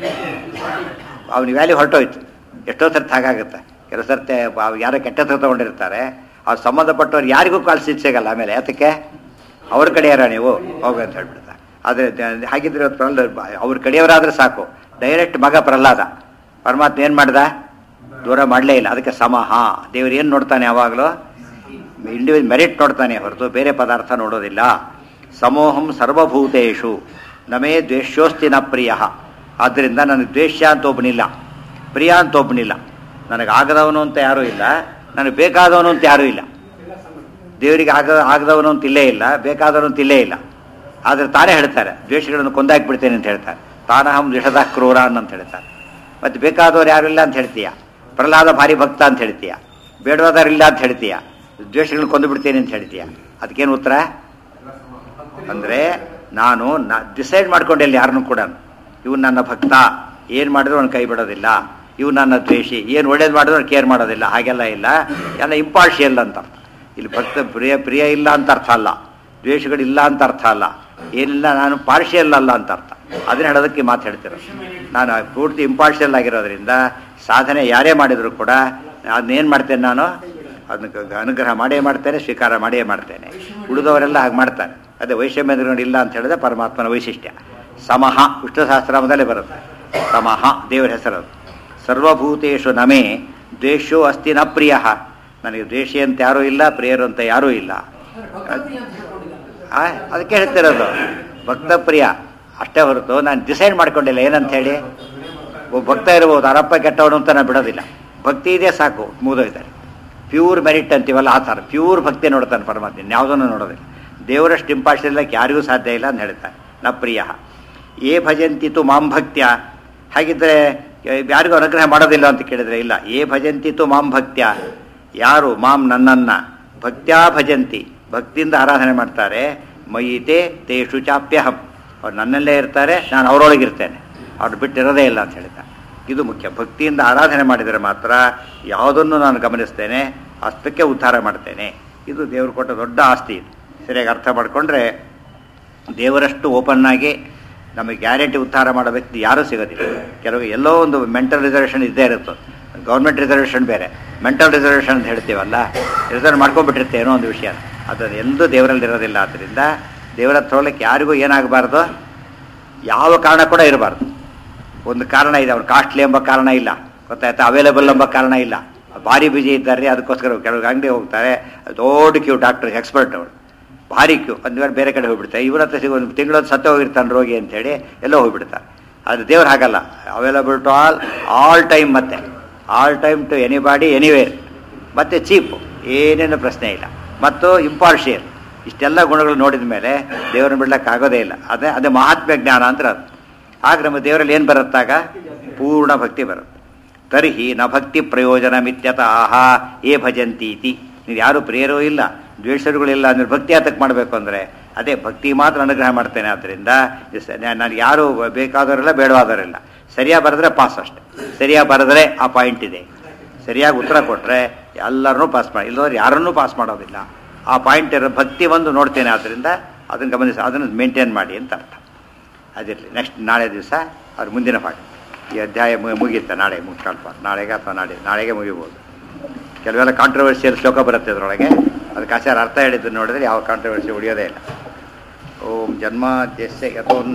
ಅವ್ನಿಗೆ ವ್ಯಾಲ್ಯೂ ಹೊರಟೋಯ್ತು. ಎಷ್ಟೋ ಸರ್ತಿ ಹಾಗಾಗುತ್ತೆ. ಕೆಲವು ಸರ್ತಿ ಯಾರೋ ಕೆಟ್ಟ ಹತ್ರ ತೊಗೊಂಡಿರ್ತಾರೆ, ಅವ್ರು ಸಂಬಂಧಪಟ್ಟವ್ರು ಯಾರಿಗೂ ಕಾಲ್ ಸಿಗಲ್ಲ. ಆಮೇಲೆ ಯಾತಕ್ಕೆ? ಅವ್ರ ಕಡೆಯವರ ನೀವು ಹೋಗಿ ಅಂತ ಹೇಳ್ಬಿಡ್ತಾರೆ. ಆದರೆ ಹಾಗಿದ್ರೆ ಅವ್ರ ಕಡೆಯವರಾದ್ರೆ ಸಾಕು. ಡೈರೆಕ್ಟ್ ಮಗ ಪ್ರಹ್ಲಾದ, ಪರಮಾತ್ಮ ಏನು ಮಾಡ್ದ? ದೂರ ಮಾಡಲೇ ಇಲ್ಲ. ಅದಕ್ಕೆ ಸಮಹ. ದೇವರು ಏನು ನೋಡ್ತಾನೆ? ಯಾವಾಗಲೂ ಇಂಡಿವಿಜುವಲ್ ಮೆರಿಟ್ ನೋಡ್ತಾನೆ ಹೊರತು ಬೇರೆ ಪದಾರ್ಥ ನೋಡೋದಿಲ್ಲ. ಸಮೋಹಂ ಸರ್ವಭೂತೇಷು ನಮೇ ದ್ವೇಷ್ಯೋಸ್ತಿ ನ ಪ್ರಿಯ. ಆದ್ದರಿಂದ ನನಗೆ ದ್ವೇಷ್ಯ ಅಂತ ಒಬ್ಬನಿಲ್ಲ, ಪ್ರಿಯ ಅಂತ ಒಬ್ಬನಿಲ್ಲ. ನನಗೆ ಆಗದವನು ಅಂತ ಯಾರೂ ಇಲ್ಲ, ನನಗೆ ಬೇಕಾದವನು ಅಂತ ಯಾರೂ ಇಲ್ಲ. ದೇವರಿಗೆ ಆಗದವನು ಅಂತ ಇಲ್ಲೇ ಇಲ್ಲ, ಬೇಕಾದವನು ಅಂತ ಇಲ್ಲೇ ಇಲ್ಲ. ಆದರೆ ತಾನೇ ಹೇಳ್ತಾರೆ ದ್ವೇಷಗಳನ್ನು ಕೊಂದಾಕ್ಬಿಡ್ತೇನೆ ಅಂತ ಹೇಳ್ತಾರೆ. ತಾನಹಂ ದ್ವಿಷದ ಕ್ರೂರಾನ್ ಅಂತ ಹೇಳ್ತಾರೆ. ಮತ್ತು ಬೇಕಾದವ್ರು ಯಾರು ಇಲ್ಲ ಅಂತ ಹೇಳ್ತೀಯ. ಪ್ರಹ್ಲಾದ ಭಾರಿ ಭಕ್ತ ಅಂತ ಹೇಳ್ತೀಯ. ಬೇಡವಾದವರಿಲ್ಲ ಅಂತ ಹೇಳ್ತೀಯ. ದ್ವೇಷಗಳನ್ನು ಕೊಂದು ಬಿಡ್ತೇನೆ ಅಂತ ಹೇಳ್ತೀಯ. ಅದಕ್ಕೇನು ಉತ್ತರ? ಅಂದರೆ ನಾನು ಡಿಸೈಡ್ ಮಾಡ್ಕೊಂಡಿಲ್ಲ ಯಾರನ್ನೂ ಕೂಡ. ಇವ್ನು ನನ್ನ ಭಕ್ತ, ಏನು ಮಾಡಿದ್ರು ಅವ್ನು ಕೈ ಬಿಡೋದಿಲ್ಲ. ಇವು ನನ್ನ ದ್ವೇಷಿ, ಏನು ಒಳ್ಳೇದು ಮಾಡಿದ್ರು ಅವ್ನು ಕೇರ್ ಮಾಡೋದಿಲ್ಲ. ಹಾಗೆಲ್ಲ ಇಲ್ಲ. ಎಲ್ಲ ಇಂಪಾರ್ಷಿಯಲ್ ಅಂತ ಅರ್ಥ. ಇಲ್ಲಿ ಭಕ್ತ ಪ್ರಿಯ ಇಲ್ಲ ಅಂತ ಅರ್ಥ ಅಲ್ಲ, ದ್ವೇಷಗಳಿಲ್ಲ ಅಂತ ಅರ್ಥ ಅಲ್ಲ, ಏನಿಲ್ಲ ನಾನು ಪಾರ್ಷಿಯಲ್ ಅಲ್ಲ ಅಂತ ಅರ್ಥ. ಅದನ್ನ ಹೇಳೋದಕ್ಕೆ ಮಾತು ಹೇಳ್ತಿರೋ. ನಾನು ಪೂರ್ತಿ ಇಂಪಾರ್ಷಿಯಲ್ ಆಗಿರೋದ್ರಿಂದ ಸಾಧನೆ ಯಾರೇ ಮಾಡಿದ್ರು ಕೂಡ ಅದನ್ನೇನು ಮಾಡ್ತೇನೆ, ನಾನು ಅದನ್ನ ಅನುಗ್ರಹ ಮಾಡೇ ಮಾಡ್ತೇನೆ, ಸ್ವೀಕಾರ ಮಾಡೇ ಮಾಡ್ತೇನೆ. ಉಳಿದವರೆಲ್ಲ ಹಾಗೆ ಮಾಡ್ತಾರೆ. ಅದೇ ವೈಷಮ್ಯಗಳು ಇಲ್ಲ ಅಂತ ಹೇಳಿದ್ರೆ ಪರಮಾತ್ಮನ ವೈಶಿಷ್ಟ್ಯ. ಸಮಹ ವಿಷ್ಣು ಸಹಸ್ರನಾಮದಲ್ಲೇ ಬರುತ್ತೆ. ಸಮಹ ದೇವರ ಹೆಸರದು. ಸರ್ವಭೂತೇಷು ನಮೇ ದ್ವೇಷೋ ಅಸ್ತಿ ನ ಪ್ರಿಯ. ನನಗೆ ದ್ವೇಷಿ ಅಂತ ಯಾರೂ ಇಲ್ಲ, ಪ್ರಿಯರು ಅಂತ ಯಾರೂ ಇಲ್ಲ. ಅದಕ್ಕೆ ಹೇಳ್ತಿರೋದು ಭಕ್ತ ಪ್ರಿಯ ಅಷ್ಟೇ ಹೊರತು ನಾನು ಡಿಸೈಡ್ ಮಾಡ್ಕೊಂಡಿಲ್ಲ ಏನಂತ ಹೇಳಿ. ಒಬ್ಬ ಭಕ್ತ ಇರ್ಬೋದು, ಅವರಪ್ಪ ಕೆಟ್ಟವನು ಅಂತ ನಾನು ಬಿಡೋದಿಲ್ಲ. ಭಕ್ತಿ ಇದೆ ಸಾಕು, ಮುಗಿದೋಯ್ತಾರೆ. ಪ್ಯೂರ್ ಮೆರಿಟ್ ಅಂತೀವಲ್ಲ ಆ ಥರ ಪ್ಯೂರ್ ಭಕ್ತಿ ನೋಡ್ತಾನೆ ಪರಮಾತ್ಮ, ಯಾವುದನ್ನು ನೋಡೋದಿಲ್ಲ. ದೇವರಷ್ಟು ಇಂಪಾರ್ಟೆಂಟ್ ಯಾರಿಗೂ ಸಾಧ್ಯ ಇಲ್ಲ ಅಂತ ಹೇಳ್ತಾನೆ. ನ ಪ್ರಿಯ ಏ ಭಜಂತಿತು ಮಾಂ ಭಕ್ತ್ಯ. ಹಾಗಿದ್ರೆ ಯಾರಿಗೂ ಅನುಗ್ರಹ ಮಾಡೋದಿಲ್ಲ ಅಂತ ಕೇಳಿದ್ರೆ ಇಲ್ಲ. ಏ ಭಜಂತಿತು ಮಾಂ ಭಕ್ತ್ಯ, ಯಾರು ಮಾಂ ನನ್ನನ್ನು ಭಕ್ತ್ಯಾ ಭಜಂತಿ ಭಕ್ತಿಯಿಂದ ಆರಾಧನೆ ಮಾಡ್ತಾರೆ, ಮಯಿತೆ ತೇಷು ಚಾಪ್ಯಹಂ, ಅವ್ರು ನನ್ನಲ್ಲೇ ಇರ್ತಾರೆ, ನಾನು ಅವರೊಳಗಿರ್ತೇನೆ, ಅವ್ರು ಬಿಟ್ಟಿರೋದೇ ಇಲ್ಲ ಅಂತ ಹೇಳ್ತಾರೆ. ಇದು ಮುಖ್ಯ. ಭಕ್ತಿಯಿಂದ ಆರಾಧನೆ ಮಾಡಿದರೆ ಮಾತ್ರ ಯಾವುದನ್ನು ನಾನು ಗಮನಿಸ್ತೇನೆ, ಅಷ್ಟಕ್ಕೆ ಉದ್ಧಾರ ಮಾಡ್ತೇನೆ. ಇದು ದೇವರು ಕೊಟ್ಟ ದೊಡ್ಡ ಆಸ್ತಿ. ಇದು ಸರಿಯಾಗಿ ಅರ್ಥ ಮಾಡಿಕೊಂಡ್ರೆ ದೇವರಷ್ಟು ಓಪನ್ನಾಗಿ ನಮಗೆ ಗ್ಯಾರಂಟಿ ಉದ್ಧಾರ ಮಾಡೋ ವ್ಯಕ್ತಿ ಯಾರೂ ಸಿಗೋದಿಲ್ಲ. ಕೆಲವು ಎಲ್ಲೋ ಒಂದು ಮೆಂಟಲ್ ರಿಸರ್ವೇಷನ್ ಇದ್ದೇ ಇರುತ್ತೆ. ಗೌರ್ಮೆಂಟ್ ರಿಸರ್ವೇಷನ್ ಬೇರೆ, ಮೆಂಟಲ್ ರಿಸರ್ವೇಷನ್ ಅಂತ ಹೇಳ್ತೀವಲ್ಲ, ರಿಸರ್ವ್ ಮಾಡ್ಕೊಂಡ್ಬಿಟ್ಟಿರುತ್ತೆ ಏನೋ ಒಂದು ವಿಷಯ, ಅದನ್ನು ಎಂದೂ ದೇವರಲ್ಲಿರೋದಿಲ್ಲ. ಆದ್ದರಿಂದ ದೇವರ ಹತ್ರ ಹೋಗ್ಲಿಕ್ಕೆ ಯಾರಿಗೂ ಏನಾಗಬಾರ್ದು, ಯಾವ ಕಾರಣ ಕೂಡ ಇರಬಾರ್ದು. ಒಂದು ಕಾರಣ ಇದೆ, ಅವ್ರು ಕಾಸ್ಟ್ಲಿ ಎಂಬ ಕಾರಣ ಇಲ್ಲ, ಗೊತ್ತಾಯ್ತಾ, ಅವೈಲೇಬಲ್ ಎಂಬ ಕಾರಣ ಇಲ್ಲ, ಭಾರಿ ಬಿಜಿ ಇದ್ದಾರೆ ಅದಕ್ಕೋಸ್ಕರ. ಕೆಲವು ಅಂಗಡಿ ಹೋಗ್ತಾರೆ, ದೊಡ್ಡ ಕ್ಯೂ, ಡಾಕ್ಟರ್ ಎಕ್ಸ್ಪರ್ಟ್ ಅವರು, ಭಾರಿ ಕ್ಯೂ, ಒಂದು ವೇಳೆ ಬೇರೆ ಕಡೆ ಹೋಗ್ಬಿಡ್ತಾರೆ. ಇವರ ಹತ್ರ ಸಿಗೋ ಒಂದು ತಿಂಗಳೊಂದು ಸತ್ತ ಹೋಗಿರ್ತಾನೆ ರೋಗಿ ಅಂತೇಳಿ ಎಲ್ಲೋ ಹೋಗ್ಬಿಡ್ತಾರೆ. ಅದು ದೇವ್ರು ಹಾಗಲ್ಲ, ಅವೈಲಬಲ್ ಟು ಆಲ್ ಟೈಮ್, ಮತ್ತೆ all time to anybody anywhere, ಮತ್ತು ಚೀಪು, ಏನೇನು ಪ್ರಶ್ನೆ ಇಲ್ಲ, ಮತ್ತು ಇಂಪಾರ್ಷಿಯಲ್. ಇಷ್ಟೆಲ್ಲ ಗುಣಗಳು ನೋಡಿದ ಮೇಲೆ ದೇವರನ್ನು ಬಿಡ್ಲಿಕ್ಕಾಗೋದೇ ಇಲ್ಲ. ಅದೇ ಮಹಾತ್ಮ್ಯ ಜ್ಞಾನ ಅಂದ್ರೆ ಅದು. ಆಗ ನಮ್ಮ ದೇವರಲ್ಲಿ ಏನು ಬರುತ್ತಾಗ ಪೂರ್ಣ ಭಕ್ತಿ ಬರುತ್ತೆ. ತರ್ಹಿ ನ ಭಕ್ತಿ ಪ್ರಯೋಜನ ಮಿತ್ಯತಃ ಏ ಭಜಂತೀತಿ. ನೀವು ಯಾರು ಪ್ರಿಯರೂ ಇಲ್ಲ, ದ್ವೇಷರುಗಳಿಲ್ಲ ಅಂದರೆ ಭಕ್ತಿ ಯಾತಕ್ಕೆ ಮಾಡಬೇಕು ಅಂದರೆ ಅದೇ ಭಕ್ತಿ ಮಾತ್ರ ಅನುಗ್ರಹ ಮಾಡ್ತೇನೆ. ಆದ್ದರಿಂದ ನಾನು ಯಾರು ಬೇಕಾದವರೆಲ್ಲ ಬೇಡವಾದವರೆಲ್ಲ, ಸರಿಯಾಗಿ ಬರೆದ್ರೆ ಪಾಸ್ ಅಷ್ಟೆ. ಸರಿಯಾಗಿ ಬರೆದ್ರೆ ಆ ಪಾಯಿಂಟ್ ಇದೆ, ಸರಿಯಾಗಿ ಉತ್ತರ ಕೊಟ್ಟರೆ ಎಲ್ಲರನ್ನೂ ಪಾಸ್ ಮಾಡಿ, ಇಲ್ಲದವ್ರು ಯಾರನ್ನೂ ಪಾಸ್ ಮಾಡೋದಿಲ್ಲ. ಆ ಪಾಯಿಂಟ್ ಇರೋ ಭಕ್ತಿ ಒಂದು ನೋಡ್ತೇನೆ. ಆದ್ದರಿಂದ ಅದನ್ನು ಗಮನಿಸಿ, ಅದನ್ನು ಮೇಂಟೈನ್ ಮಾಡಿ ಅಂತ ಅರ್ಥ. ಅದಿರಲಿ. ನೆಕ್ಸ್ಟ್ ನಾಳೆ ದಿವಸ ಅವ್ರ ಮುಂದಿನ ಪಾಠ. ಈ ಅಧ್ಯಾಯ ಮುಗಿಯುತ್ತೆ ನಾಳೆ, ಮುಕ್ಕಾಲ್ಪ ನಾಳೆಗೆ ಅಥವಾ ನಾಳೆಗೆ ಮುಗಿಬೋದು. ಕೆಲವೆಲ್ಲ ಕಾಂಟ್ರವರ್ಸಿಯಲ್ ಶ್ಲೋಕ ಬರುತ್ತೆ ಅದರೊಳಗೆ, ಅದಕ್ಕೆ ಆಚಾರ ಅರ್ಥ ಹೇಳಿದ್ದು ನೋಡಿದ್ರೆ ಯಾವ ಕಾಂಟ್ರವರ್ಸಿ ಉಳಿಯೋದೇ ಇಲ್ಲ. ಓಂ ಜನ್ಮಾದ್ಯಸ್ಯ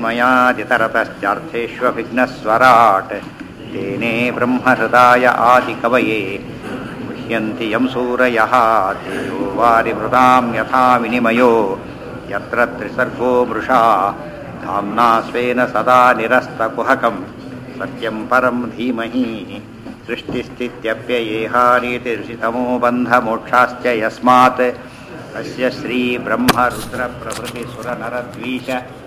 ಯತೋನ್ಮಯಾದಿತರತಶ್ಚಾರ್ಥೇಷ್ವಭಿಘ್ನಸ್ವರಾಟ್ ತೇನೇ ಬ್ರಹ್ಮಹೃದಾಯ ಆದಿಕವಯೇ ಮುಹ್ಯಂತಿ ಯಂ ಸೂರಯಃ ತೇಜೋ ವಾರಿಮೃತಾಂ ಯಥಾ ವಿನಿಮಯೋ ಯತ್ರ ತ್ರಿಸರ್ಗೋ ಮೃಷಾ ಧಾಮ್ನಾ ಸ್ವೇನ ಸದಾ ನಿರಸ್ತಕುಹಕಂ ಸತ್ಯಂ ಪರಂ ಧೀಮಹಿ. ಸೃಷ್ಟಿಸ್ಥಿತ್ಯಪ್ಯಯೇಹಾನೀತಿರ್ಷಿತಮೋ ಬಂಧಮೋಕ್ಷಾಶ್ಚ ಯಸ್ಮಾತ್ ಅಸ್ಯ ಶ್ರೀ ಬ್ರಹ್ಮ ರುದ್ರ ಪ್ರಭೃತಿ ಸುರ ನರ ದ್ವೀಷ